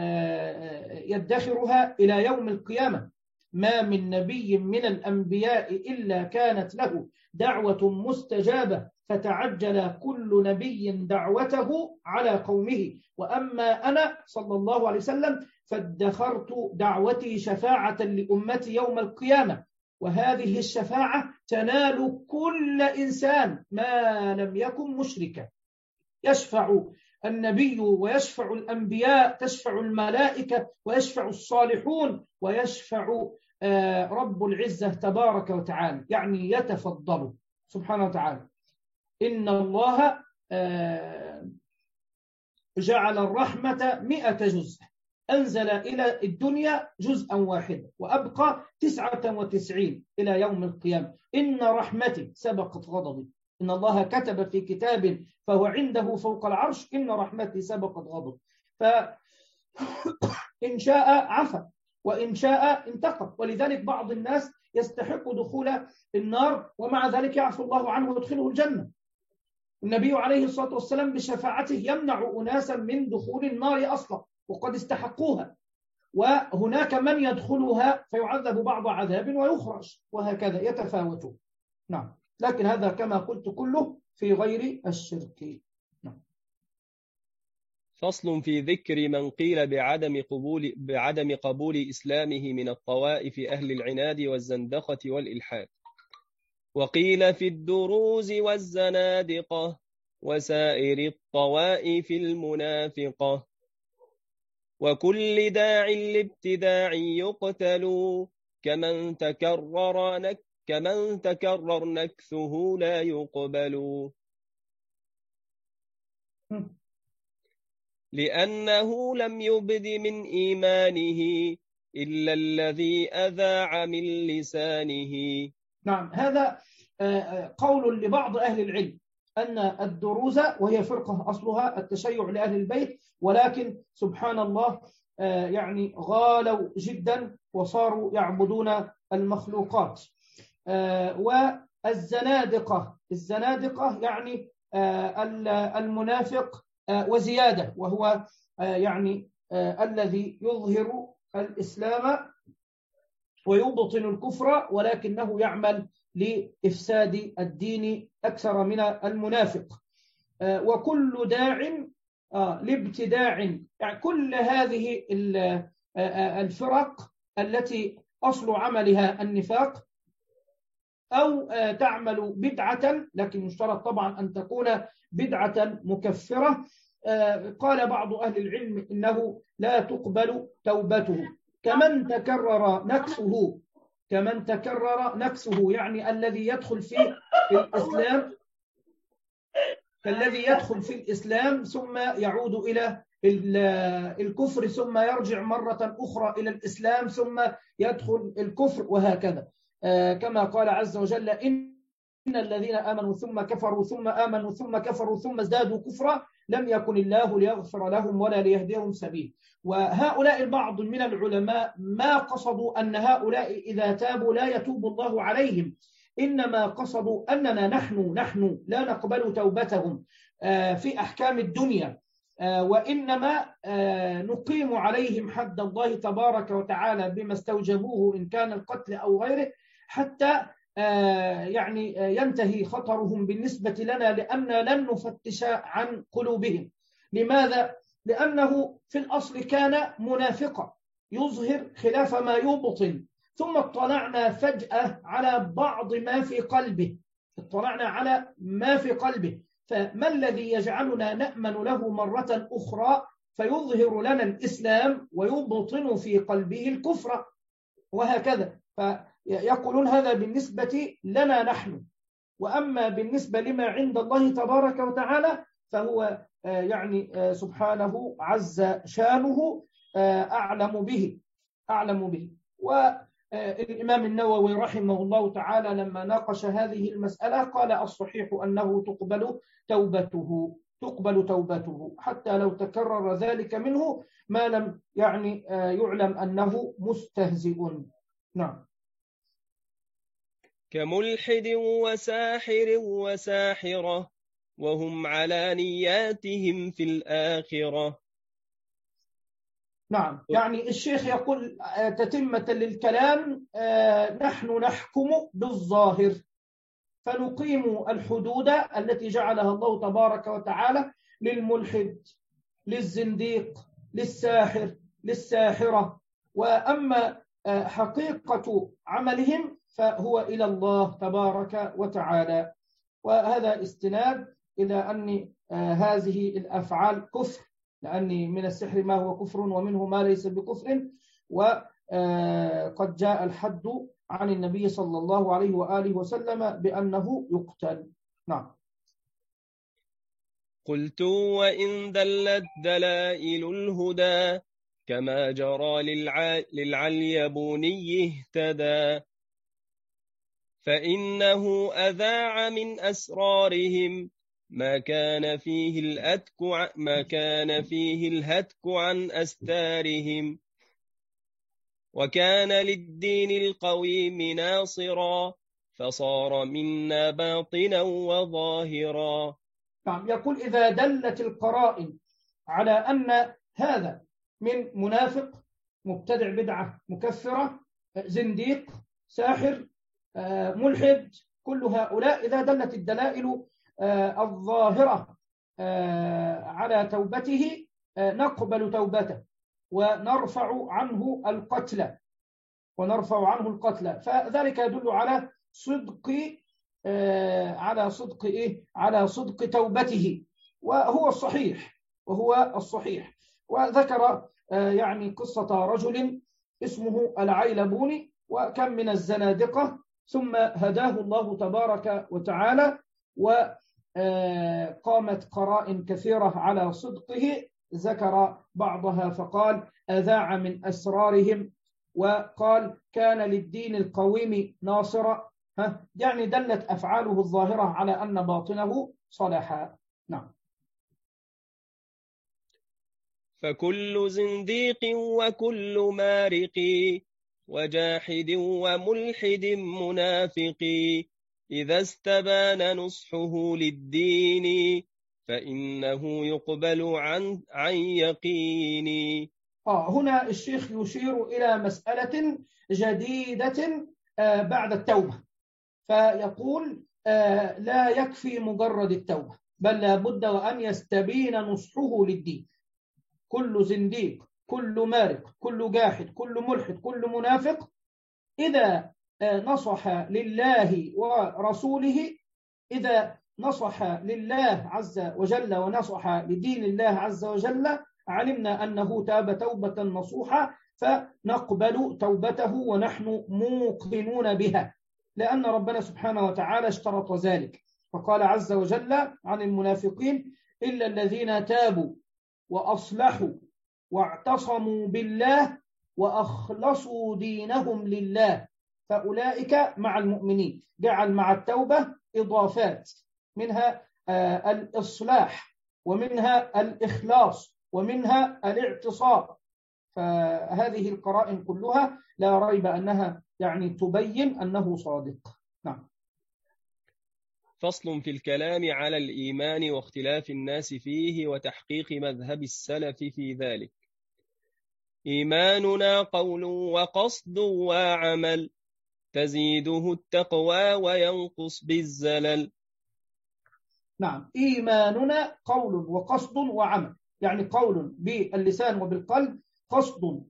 Speaker 1: يدخرها إلى يوم القيامة. ما من نبي من الأنبياء إلا كانت له دعوة مستجابة، فتعجل كل نبي دعوته على قومه، وأما أنا صلى الله عليه وسلم فادخرت دعوتي شفاعة لأمتي يوم القيامة، وهذه الشفاعة تنال كل إنسان ما لم يكن مشركا. يشفع النبي ويشفع الأنبياء، تشفع الملائكة ويشفع الصالحون ويشفع رب العزة تبارك وتعالى، يعني يتفضل سبحانه وتعالى. إن الله جعل الرحمة مئة جزء، أنزل إلى الدنيا جزءا واحدا وأبقى تسعة وتسعين إلى يوم القيامة. إن رحمتي سبقت غضبي، إن الله كتب في كتاب فهو عنده فوق العرش إن رحمتي سبقت غضبي، فإن شاء عفا وإن شاء انتقم. ولذلك بعض الناس يستحق دخول النار ومع ذلك يعفو الله عنه ويدخله الجنة. النبي عليه الصلاة والسلام بشفاعته يمنع أناسا من دخول النار أصلا وقد استحقوها، وهناك من يدخلها فيعذب بعض عذاب ويخرج، وهكذا يتفاوتون. نعم، لكن هذا كما قلت كله في غير الشرك. نعم.
Speaker 2: فصل في ذكر من قيل بعدم قبول بعدم قبول إسلامه من الطوائف أهل العناد والزندقة والإلحاد، وقيل في الدروز والزنادقة وسائر الطوائف المنافقة، وكل داع لابتداع يقتل كمن تكرر نك كمن تكرر نكثه لا يقبل، لأنه لم يبد من إيمانه إلا الذي أذاع من لسانه.
Speaker 1: نعم، هذا قول لبعض أهل العلم أن الدروز، وهي فرقة أصلها التشيع لأهل البيت، ولكن سبحان الله يعني غالوا جدا وصاروا يعبدون المخلوقات. والزنادقة، الزنادقة يعني المنافق وزيادة، وهو يعني الذي يظهر الإسلام ويبطن الكفر ولكنه يعمل لإفساد الدين أكثر من المنافق. وكل داع لابتداع، يعني كل هذه الفرق التي أصل عملها النفاق أو تعمل بدعة، لكن يشترط طبعا أن تكون بدعة مكفرة. قال بعض أهل العلم إنه لا تقبل توبته. كمن تكرر نكثه، كمن تكرر نكثه يعني الذي يدخل في الإسلام، الذي يدخل في الإسلام ثم يعود إلى الكفر ثم يرجع مرة أخرى إلى الإسلام ثم يدخل الكفر، وهكذا. كما قال عز وجل إن الذين آمنوا ثم كفروا ثم آمنوا ثم كفروا ثم ازدادوا كفرا لم يكن الله ليغفر لهم ولا ليهديهم سبيل. وهؤلاء البعض من العلماء ما قصدوا أن هؤلاء إذا تابوا لا يتوب الله عليهم، إنما قصدوا أننا نحن نحن لا نقبل توبتهم في أحكام الدنيا، وإنما نقيم عليهم حد الله تبارك وتعالى بما استوجبوه إن كان القتل أو غيره، حتى يعني ينتهي خطرهم بالنسبة لنا، لأننا لن نفتش عن قلوبهم. لماذا؟ لأنه في الأصل كان منافقا يظهر خلاف ما يبطن، ثم اطلعنا فجأة على بعض ما في قلبه، اطلعنا على ما في قلبه، فما الذي يجعلنا نأمن له مرة أخرى فيظهر لنا الإسلام ويبطن في قلبه الكفر، وهكذا. فيقولون هذا بالنسبة لنا نحن، وأما بالنسبة لما عند الله تبارك وتعالى فهو يعني سبحانه عز شانه أعلم به أعلم به. الإمام النووي رحمه الله تعالى لما ناقش هذه المسألة قال الصحيح أنه تقبل توبته تقبل توبته حتى لو تكرر ذلك منه ما لم يعني يعلم أنه مستهزئ. نعم.
Speaker 2: كملحد وساحر وساحرة وهم على نياتهم في الآخرة.
Speaker 1: نعم، يعني الشيخ يقول تتمة للكلام نحن نحكم بالظاهر فنقيم الحدود التي جعلها الله تبارك وتعالى للملحد للزنديق للساحر للساحرة، وأما حقيقة عملهم فهو إلى الله تبارك وتعالى. وهذا استناد إلى أن هذه الأفعال كفر، لأن من السحر ما هو كفر ومنه ما ليس بكفر، وقد جاء الحد عن النبي صلى الله عليه وآله وسلم بأنه يقتل. نعم.
Speaker 2: قلت وإن دلت دلائل الهدى كما جرى للع... للعليبوني اهتدى، فإنه أذاع من أسرارهم ما كان فيه الأتك ما كان فيه الهتك عن أستارهم، وكان للدين القويم ناصرا فصار منا باطنا وظاهرا.
Speaker 1: نعم، يقول إذا دلت القرائن على أن هذا من منافق مبتدع بدعة مكفرة زنديق ساحر ملحد، كل هؤلاء إذا دلت الدلائل الظاهرة على توبته نقبل توبته ونرفع عنه القتل ونرفع عنه القتل فذلك يدل على صدق على صدق إيه؟ على صدق توبته، وهو الصحيح وهو الصحيح. وذكر يعني قصة رجل اسمه العيلبوني وكم من الزنادقة، ثم هداه الله تبارك وتعالى وقامت قرائن كثيرة على صدقه، ذكر بعضها فقال أذاع من أسرارهم، وقال كان للدين القويم ناصرا، يعني دلت أفعاله الظاهرة على أن باطنه صلحا. نعم.
Speaker 2: فكل زنديق وكل مارق وجاحد وملحد منافق إذا استبان نصحه للدين فإنه يقبل عن عن يقين.
Speaker 1: آه هنا الشيخ يشير إلى مسألة جديدة آه بعد التوبة، فيقول آه لا يكفي مجرد التوبة، بل لابد وأن يستبين نصحه للدين. كل زنديق كل مارق كل جاحد كل ملحد كل منافق إذا آه نصح لله ورسوله، إذا نصح لله عز وجل ونصح لدين الله عز وجل، علمنا أنه تاب توبة نصوحة فنقبل توبته ونحن موقنون بها، لأن ربنا سبحانه وتعالى اشترط ذلك، فقال عز وجل عن المنافقين إلا الذين تابوا وأصلحوا واعتصموا بالله وأخلصوا دينهم لله فأولئك مع المؤمنين. جعل مع التوبة إضافات، منها آه الإصلاح ومنها الإخلاص ومنها الاعتصام، فهذه القرائن كلها لا ريب أنها يعني تبين أنه صادق. نعم.
Speaker 2: فصل في الكلام على الإيمان واختلاف الناس فيه وتحقيق مذهب السلف في ذلك. إيماننا قول وقصد وعمل تزيده التقوى وينقص بالزلل.
Speaker 1: نعم، إيماننا قول وقصد وعمل، يعني قول باللسان وبالقلب، قصد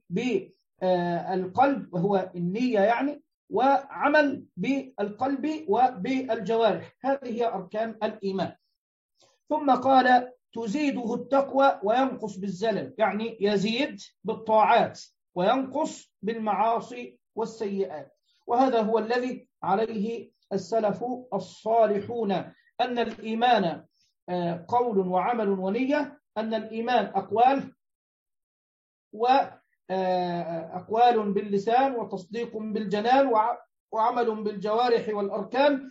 Speaker 1: بالقلب وهو النية يعني، وعمل بالقلب وبالجوارح، هذه هي أركان الإيمان. ثم قال تزيده التقوى وينقص بالزلل، يعني يزيد بالطاعات وينقص بالمعاصي والسيئات، وهذا هو الذي عليه السلف الصالحون، أن الإيمان قول وعمل ونية، أن الإيمان أقوال أقوال باللسان وتصديق بالجنان وعمل بالجوارح والأركان،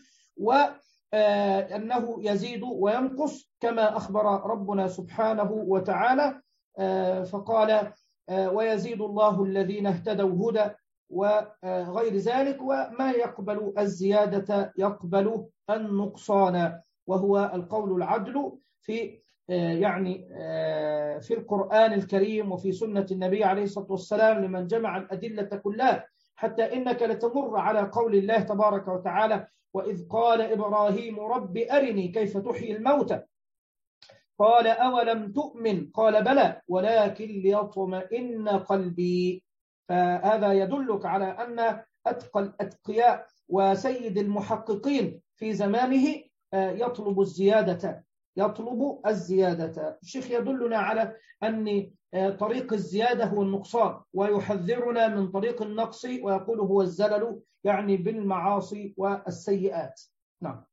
Speaker 1: وأنه يزيد وينقص كما أخبر ربنا سبحانه وتعالى فقال ويزيد الله الذين اهتدوا هدى وغير ذلك، وما يقبل الزيادة يقبل النقصان، وهو القول العدل في يعني في القرآن الكريم وفي سنة النبي عليه الصلاة والسلام لمن جمع الأدلة كلها، حتى إنك لتمر على قول الله تبارك وتعالى وإذ قال إبراهيم رب أرني كيف تحيي الموتى قال أولم تؤمن قال بلى ولكن ليطمئن قلبي. فهذا يدلك على أن أتقى الأتقياء وسيد المحققين في زمانه يطلب الزيادة يطلب الزيادة. الشيخ يدلنا على أن طريق الزيادة هو النقصان، ويحذرنا من طريق النقص ويقول هو الزلل، يعني بالمعاصي والسيئات. نعم.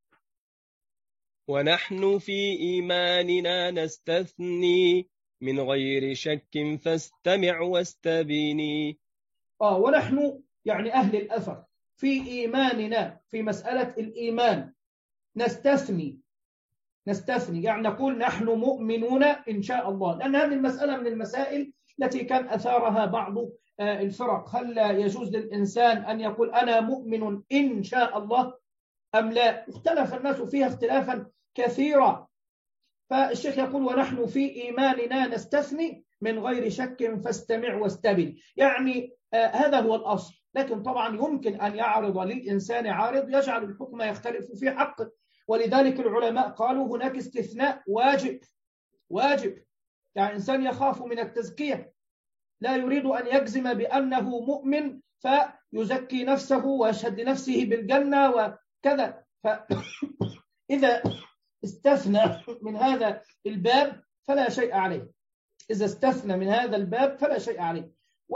Speaker 2: ونحن في إيماننا نستثني من غير شك فاستمع واستبيني.
Speaker 1: آه ونحن يعني أهل الأثر في إيماننا في مسألة الإيمان نستثني نستثني يعني نقول نحن مؤمنون إن شاء الله، لأن هذه المسألة من المسائل التي كان أثارها بعض الفرق. هل يجوز للإنسان أن يقول أنا مؤمن إن شاء الله أم لا؟ اختلف الناس فيها اختلافا كثيرا. فالشيخ يقول ونحن في إيماننا نستثني من غير شك فاستمع واستبن، يعني آه هذا هو الأصل، لكن طبعا يمكن أن يعرض للإنسان عارض يجعل الحكم يختلف في حقه، ولذلك العلماء قالوا هناك استثناء واجب واجب يعني إنسان يخاف من التزكية، لا يريد أن يجزم بأنه مؤمن فيزكي نفسه ويشهد لنفسه بالجنة وكذا، فإذا استثنى من هذا الباب فلا شيء عليه إذا استثنى من هذا الباب فلا شيء عليه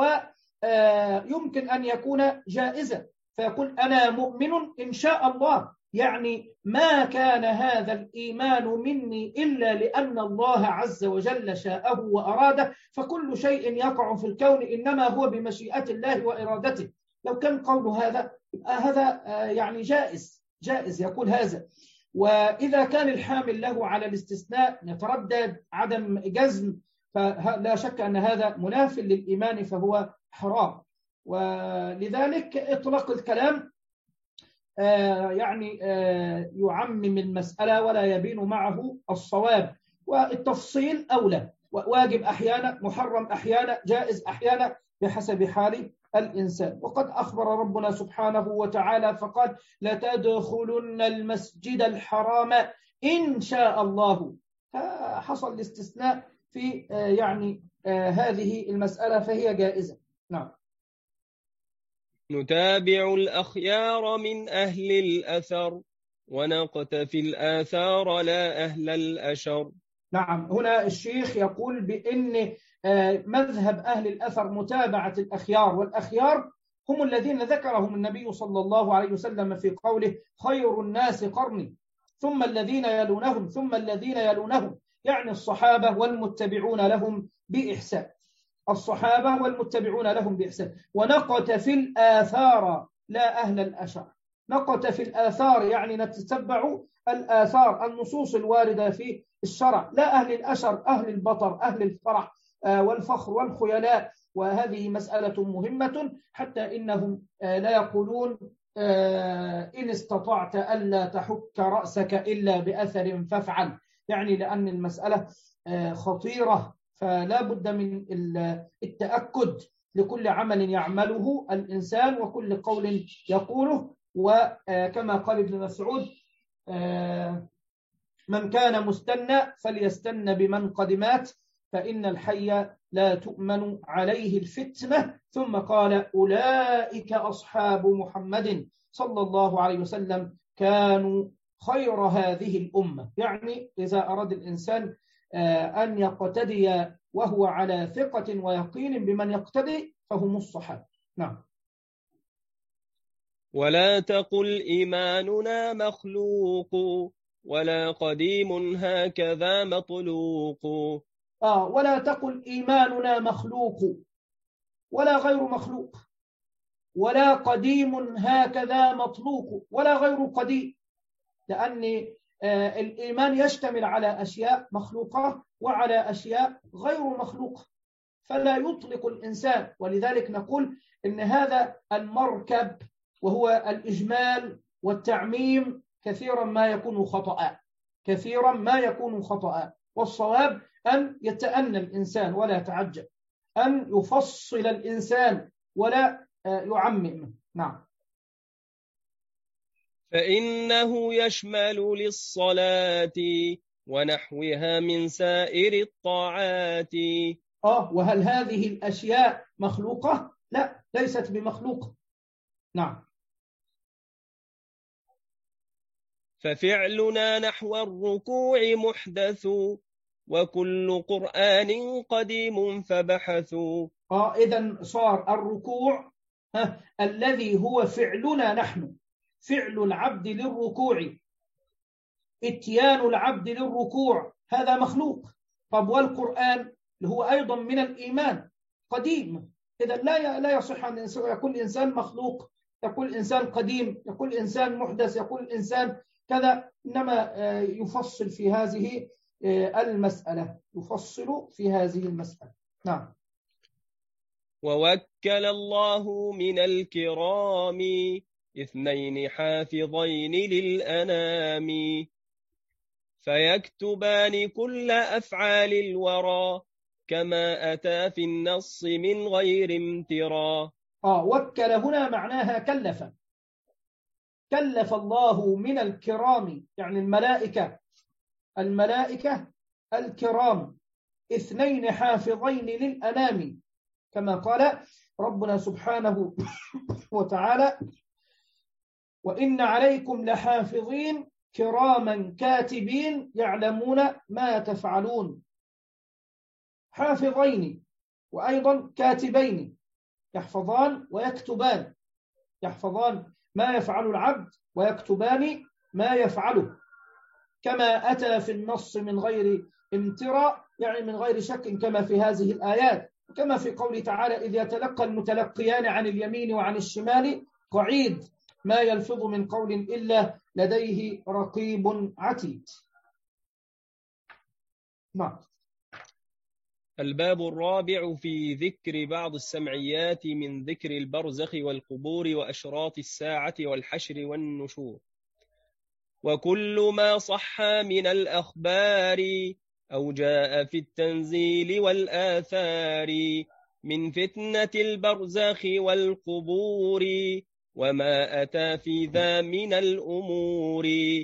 Speaker 1: ويمكن أن يكون جائزا فيقول أنا مؤمن إن شاء الله، يعني ما كان هذا الإيمان مني إلا لأن الله عز وجل شاءه وأراده، فكل شيء يقع في الكون إنما هو بمشيئة الله وإرادته. لو كان قول هذا هذا يعني جائز جائز يقول هذا. وإذا كان الحامل له على الاستثناء يتردد عدم جزم فلا شك أن هذا مناف للإيمان فهو حرام، ولذلك إطلاق الكلام آه يعني آه يعمم المسألة ولا يبين معه الصواب، والتفصيل أولى، واجب أحيانا محرم أحيانا جائز أحيانا بحسب حال الإنسان. وقد أخبر ربنا سبحانه وتعالى فقال لتدخلن المسجد الحرام إن شاء الله، حصل الاستثناء في آه يعني آه هذه المسألة فهي جائزة. نعم.
Speaker 2: نتابع الأخيار من أهل الأثر ونقتفي الآثار لا أهل الأشر.
Speaker 1: نعم، هنا الشيخ يقول بأن مذهب أهل الأثر متابعة الأخيار، والأخيار هم الذين ذكرهم النبي صلى الله عليه وسلم في قوله خير الناس قرني ثم الذين يلونهم ثم الذين يلونهم، يعني الصحابة والمتبعون لهم بإحسان الصحابة والمتبعون لهم بإحسان. ونقتفي الآثار لا أهل الأشر، نقتفي الآثار يعني نتتبع الآثار النصوص الواردة في الشرع، لا أهل الأشر أهل البطر أهل الفرح والفخر والخيلاء. وهذه مسألة مهمة حتى إنهم لا يقولون إن استطعت ألا تحك رأسك إلا بأثر فافعل، يعني لأن المسألة خطيرة فلا بد من التأكد لكل عمل يعمله الإنسان وكل قول يقوله. وكما قال ابن مسعود من كان مستنى فليستنى بمن قد مات فإن الحي لا تؤمن عليه الفتنة. ثم قال أولئك أصحاب محمد صلى الله عليه وسلم كانوا خير هذه الأمة، يعني إذا أراد الإنسان أن يقتدي وهو على ثقة ويقين بمن يقتدي فهم الصحابة. نعم.
Speaker 2: ولا تقل إيماننا مخلوق ولا قديم هكذا مطلوق.
Speaker 1: آه ولا تقل إيماننا مخلوق، ولا غير مخلوق، ولا قديم هكذا مطلوق ولا غير قديم، لأن الإيمان يشتمل على أشياء مخلوقة وعلى أشياء غير مخلوقة، فلا يطلق الإنسان. ولذلك نقول إن هذا المركب وهو الإجمال والتعميم كثيرا ما يكون خطأ، كثيرا ما يكون خطأ، والصواب أن يتأنى الإنسان ولا يتعجب، أن يفصل الإنسان ولا يعمم. نعم.
Speaker 2: فإنه يشمل للصلاة ونحوها من سائر الطاعات.
Speaker 1: آه وهل هذه الأشياء مخلوقة؟ لا، ليست بمخلوقة. نعم.
Speaker 2: ففعلنا نحو الركوع محدث وكل قرآن قديم فبحثوا.
Speaker 1: آه إذن صار الركوع ها الذي هو فعلنا نحن، فعل العبد للركوع، اتيان العبد للركوع، هذا مخلوق. طب والقرآن اللي هو أيضا من الإيمان قديم، إذا لا لا يصح أن يقول إنسان مخلوق، يقول إنسان قديم، يقول إنسان محدث، يقول إنسان كذا، إنما يفصل في هذه المسألة، يفصل في هذه المسألة. نعم.
Speaker 2: ووكل الله من الكرام اثنين حافظين للأنام فيكتبان كل أفعال الورى كما أتى في النص من غير امترا.
Speaker 1: آه وكل هنا معناها كلف، كلف الله من الكرام يعني الملائكة، الملائكة الكرام اثنين حافظين للأنام، كما قال ربنا سبحانه وتعالى وإن عليكم لحافظين كراما كاتبين يعلمون ما تفعلون. حافظين وأيضا كاتبين، يحفظان ويكتبان، يحفظان ما يفعل العبد ويكتبان ما يفعله، كما أتى في النص من غير امتراء يعني من غير شك، كما في هذه الآيات، كما في قوله تعالى إذ يتلقى المتلقيان عن اليمين وعن الشمال قعيد ما يلفظ من قول إلا لديه رقيب عتيد. نعم.
Speaker 2: الباب الرابع في ذكر بعض السمعيات من ذكر البرزخ والقبور وأشراط الساعة والحشر والنشور. وكل ما صح من الأخبار أو جاء في التنزيل والآثار من فتنة البرزخ والقبور وما أتى في ذا من الأمور.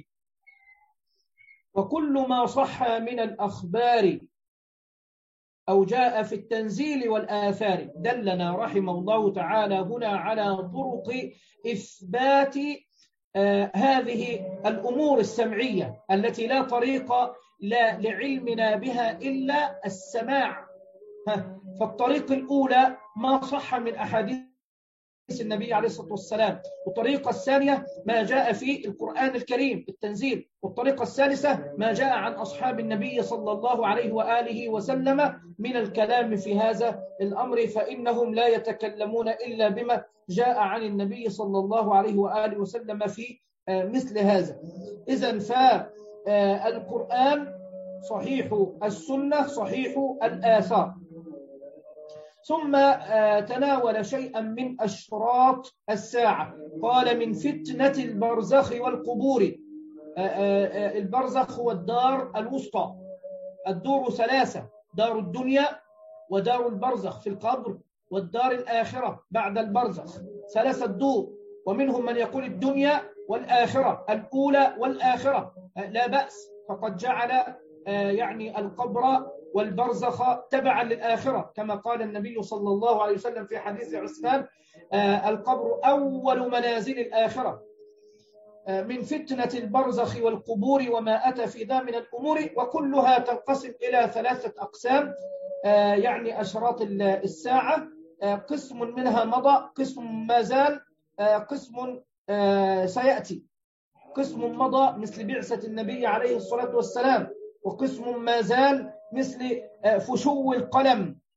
Speaker 1: وكل ما صح من الأخبار أو جاء في التنزيل والآثار. دلنا رحمه الله تعالى هنا على طرق إثبات آه هذه الأمور السمعية التي لا طريق لا لعلمنا بها إلا السماع. فالطريق الأولى ما صح من أحاديث النبي عليه الصلاة والسلام، والطريقة الثانية ما جاء في القرآن الكريم التنزيل، والطريقة الثالثة ما جاء عن أصحاب النبي صلى الله عليه وآله وسلم من الكلام في هذا الأمر، فإنهم لا يتكلمون إلا بما جاء عن النبي صلى الله عليه وآله وسلم في مثل هذا. إذن فالقرآن صحيح، السنة صحيح الآثار. ثم تناول شيئا من أشراط الساعة، قال من فتنة البرزخ والقبور. البرزخ هو الدار الوسطى، الدور ثلاثة: دار الدنيا ودار البرزخ في القبر والدار الآخرة بعد البرزخ، ثلاثة دور، ومنهم من يقول الدنيا والآخرة، الأولى والآخرة، لا بأس، فقد جعل يعني القبر والبرزخ تبعا للآخرة، كما قال النبي صلى الله عليه وسلم في حديث عثمان القبر أول منازل الآخرة. من فتنة البرزخ والقبور وما أتى في ذا من الأمور، وكلها تنقسم إلى ثلاثة أقسام، يعني أشراط الساعة، قسم منها مضى، قسم ما زال، قسم سيأتي. قسم مضى مثل بعثة النبي عليه الصلاة والسلام، وقسم ما زال مثل فشو القلم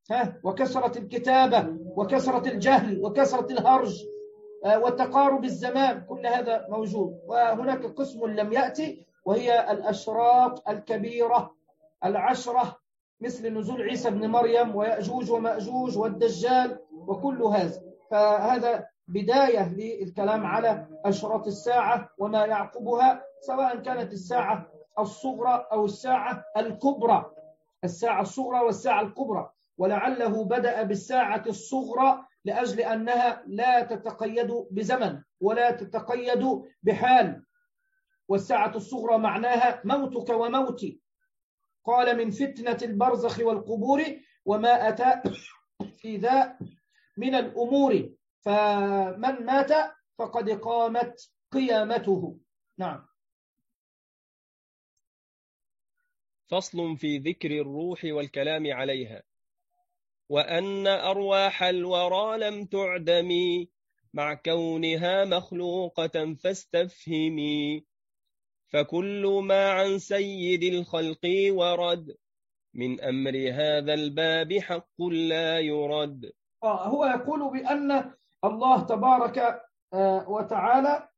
Speaker 1: ها وكثرة الكتابة وكثرة الجهل وكثرة الهرج وتقارب الزمان، كل هذا موجود. وهناك قسم لم يأتي وهي الأشراط الكبيرة العشرة، مثل نزول عيسى بن مريم ويأجوج ومأجوج والدجال وكل هذا. فهذا بداية للكلام على أشراط الساعة وما يعقبها، سواء كانت الساعة الصغرى أو الساعة الكبرى، الساعة الصغرى والساعة الكبرى. ولعله بدأ بالساعة الصغرى لأجل أنها لا تتقيد بزمن ولا تتقيد بحال، والساعة الصغرى معناها موتك وموتي. قال من فتنة البرزخ والقبور وما أتى في ذا من الأمور، فمن مات فقد قامت قيامته. نعم.
Speaker 2: فصل في ذكر الروح والكلام عليها. وأن أرواح الورى لم تعدم مع كونها مخلوقة فاستفهمي، فكل ما عن سيد الخلق ورد من أمر هذا الباب حق لا يرد.
Speaker 1: آه هو يقول بأن الله تبارك آه وتعالى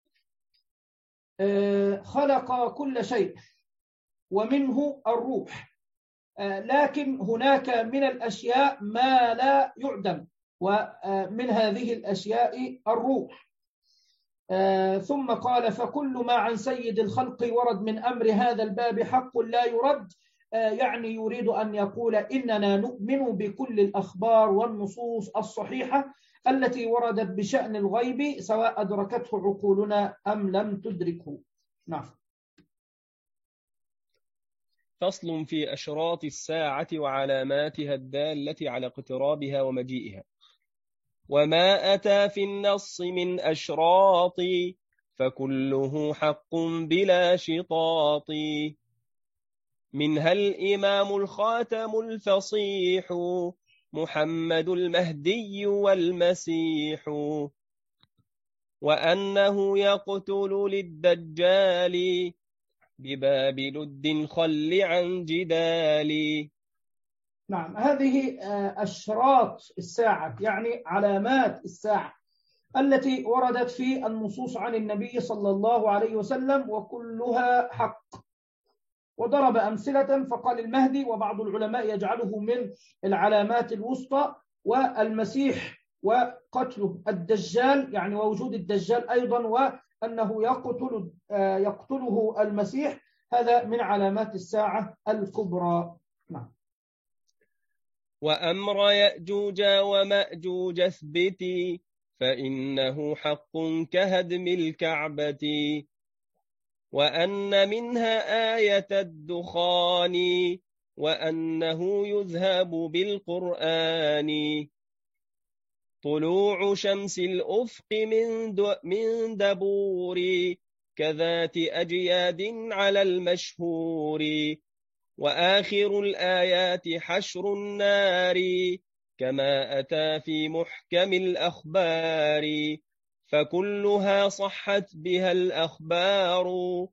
Speaker 1: آه خلق كل شيء ومنه الروح، آه لكن هناك من الأشياء ما لا يعدم، ومن هذه الأشياء الروح. آه ثم قال فكل ما عن سيد الخلق ورد من أمر هذا الباب حق لا يرد، آه يعني يريد أن يقول إننا نؤمن بكل الأخبار والنصوص الصحيحة التي وردت بشأن الغيب، سواء أدركته عقولنا أم لم تدركه. نعم.
Speaker 2: فصل في أشراط الساعة وعلاماتها الدالة على اقترابها ومجيئها. وما أتى في النص من أشراط فكله حق بلا شطاط، منها الإمام الخاتم الفصيح محمد المهدي والمسيح، وأنه يقتل للدجال بباب لد خل عن جدال.
Speaker 1: نعم، هذه أشراط الساعة يعني علامات الساعة التي وردت في النصوص عن النبي صلى الله عليه وسلم، وكلها حق. وضرب أمثلة فقال المهدي، وبعض العلماء يجعله من العلامات الوسطى، والمسيح وقتله، الدجال يعني ووجود الدجال أيضا، وأنه يقتل يقتله المسيح، هذا من علامات الساعة الكبرى. نعم.
Speaker 2: وأمر يأجوج ومأجوج اثبتي فإنه حق كهدم الكعبة، وأن منها آية الدخان وأنه يذهب بالقرآن، طلوع شمس الأفق من من دبور كذات أجياد على المشهور، وآخر الآيات حشر النار كما أتى في محكم الأخبار، فكلها صحت بها الأخبار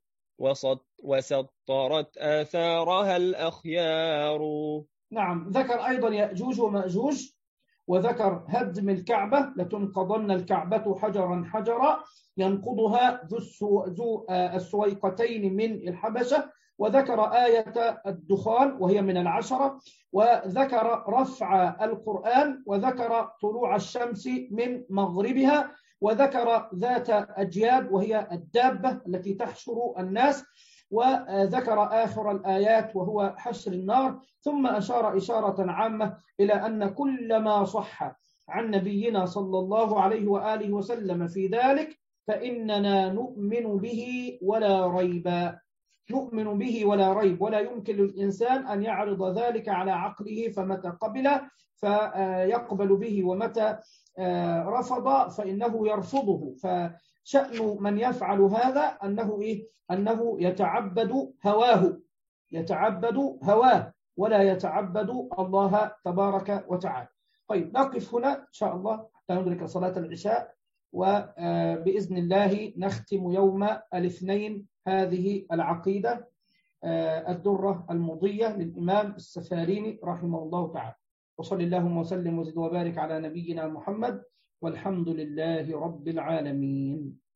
Speaker 2: وسطرت آثارها الأخيار.
Speaker 1: نعم، ذكر أيضا يأجوج ومأجوج، وذكر هدم الكعبة، لتنقضن الكعبة حجرا حجرا ينقضها ذو السويقتين من الحبشة، وذكر آية الدخان وهي من العشرة، وذكر رفع القرآن، وذكر طلوع الشمس من مغربها، وذكر ذات أجياد وهي الدابة التي تحشر الناس، وذكر آخر الآيات وهو حشر النار. ثم أشار إشارة عامة إلى أن كل ما صح عن نبينا صلى الله عليه وآله وسلم في ذلك فإننا نؤمن به ولا ريب، نؤمن به ولا ريب، ولا يمكن للإنسان أن يعرض ذلك على عقله، فمتى قبل فيقبل به ومتى رفض فإنه يرفضه. فشأن من يفعل هذا أنه إيه؟ أنه يتعبد هواه، يتعبد هواه ولا يتعبد الله تبارك وتعالى. طيب، نقف هنا إن شاء الله حتى ندرك صلاة العشاء، وبإذن الله نختم يوم الاثنين هذه العقيدة الدرة المضية للإمام السفاريني رحمه الله تعالى. وصل اللهم وسلم وزد وبارك على نبينا محمد، والحمد لله رب العالمين.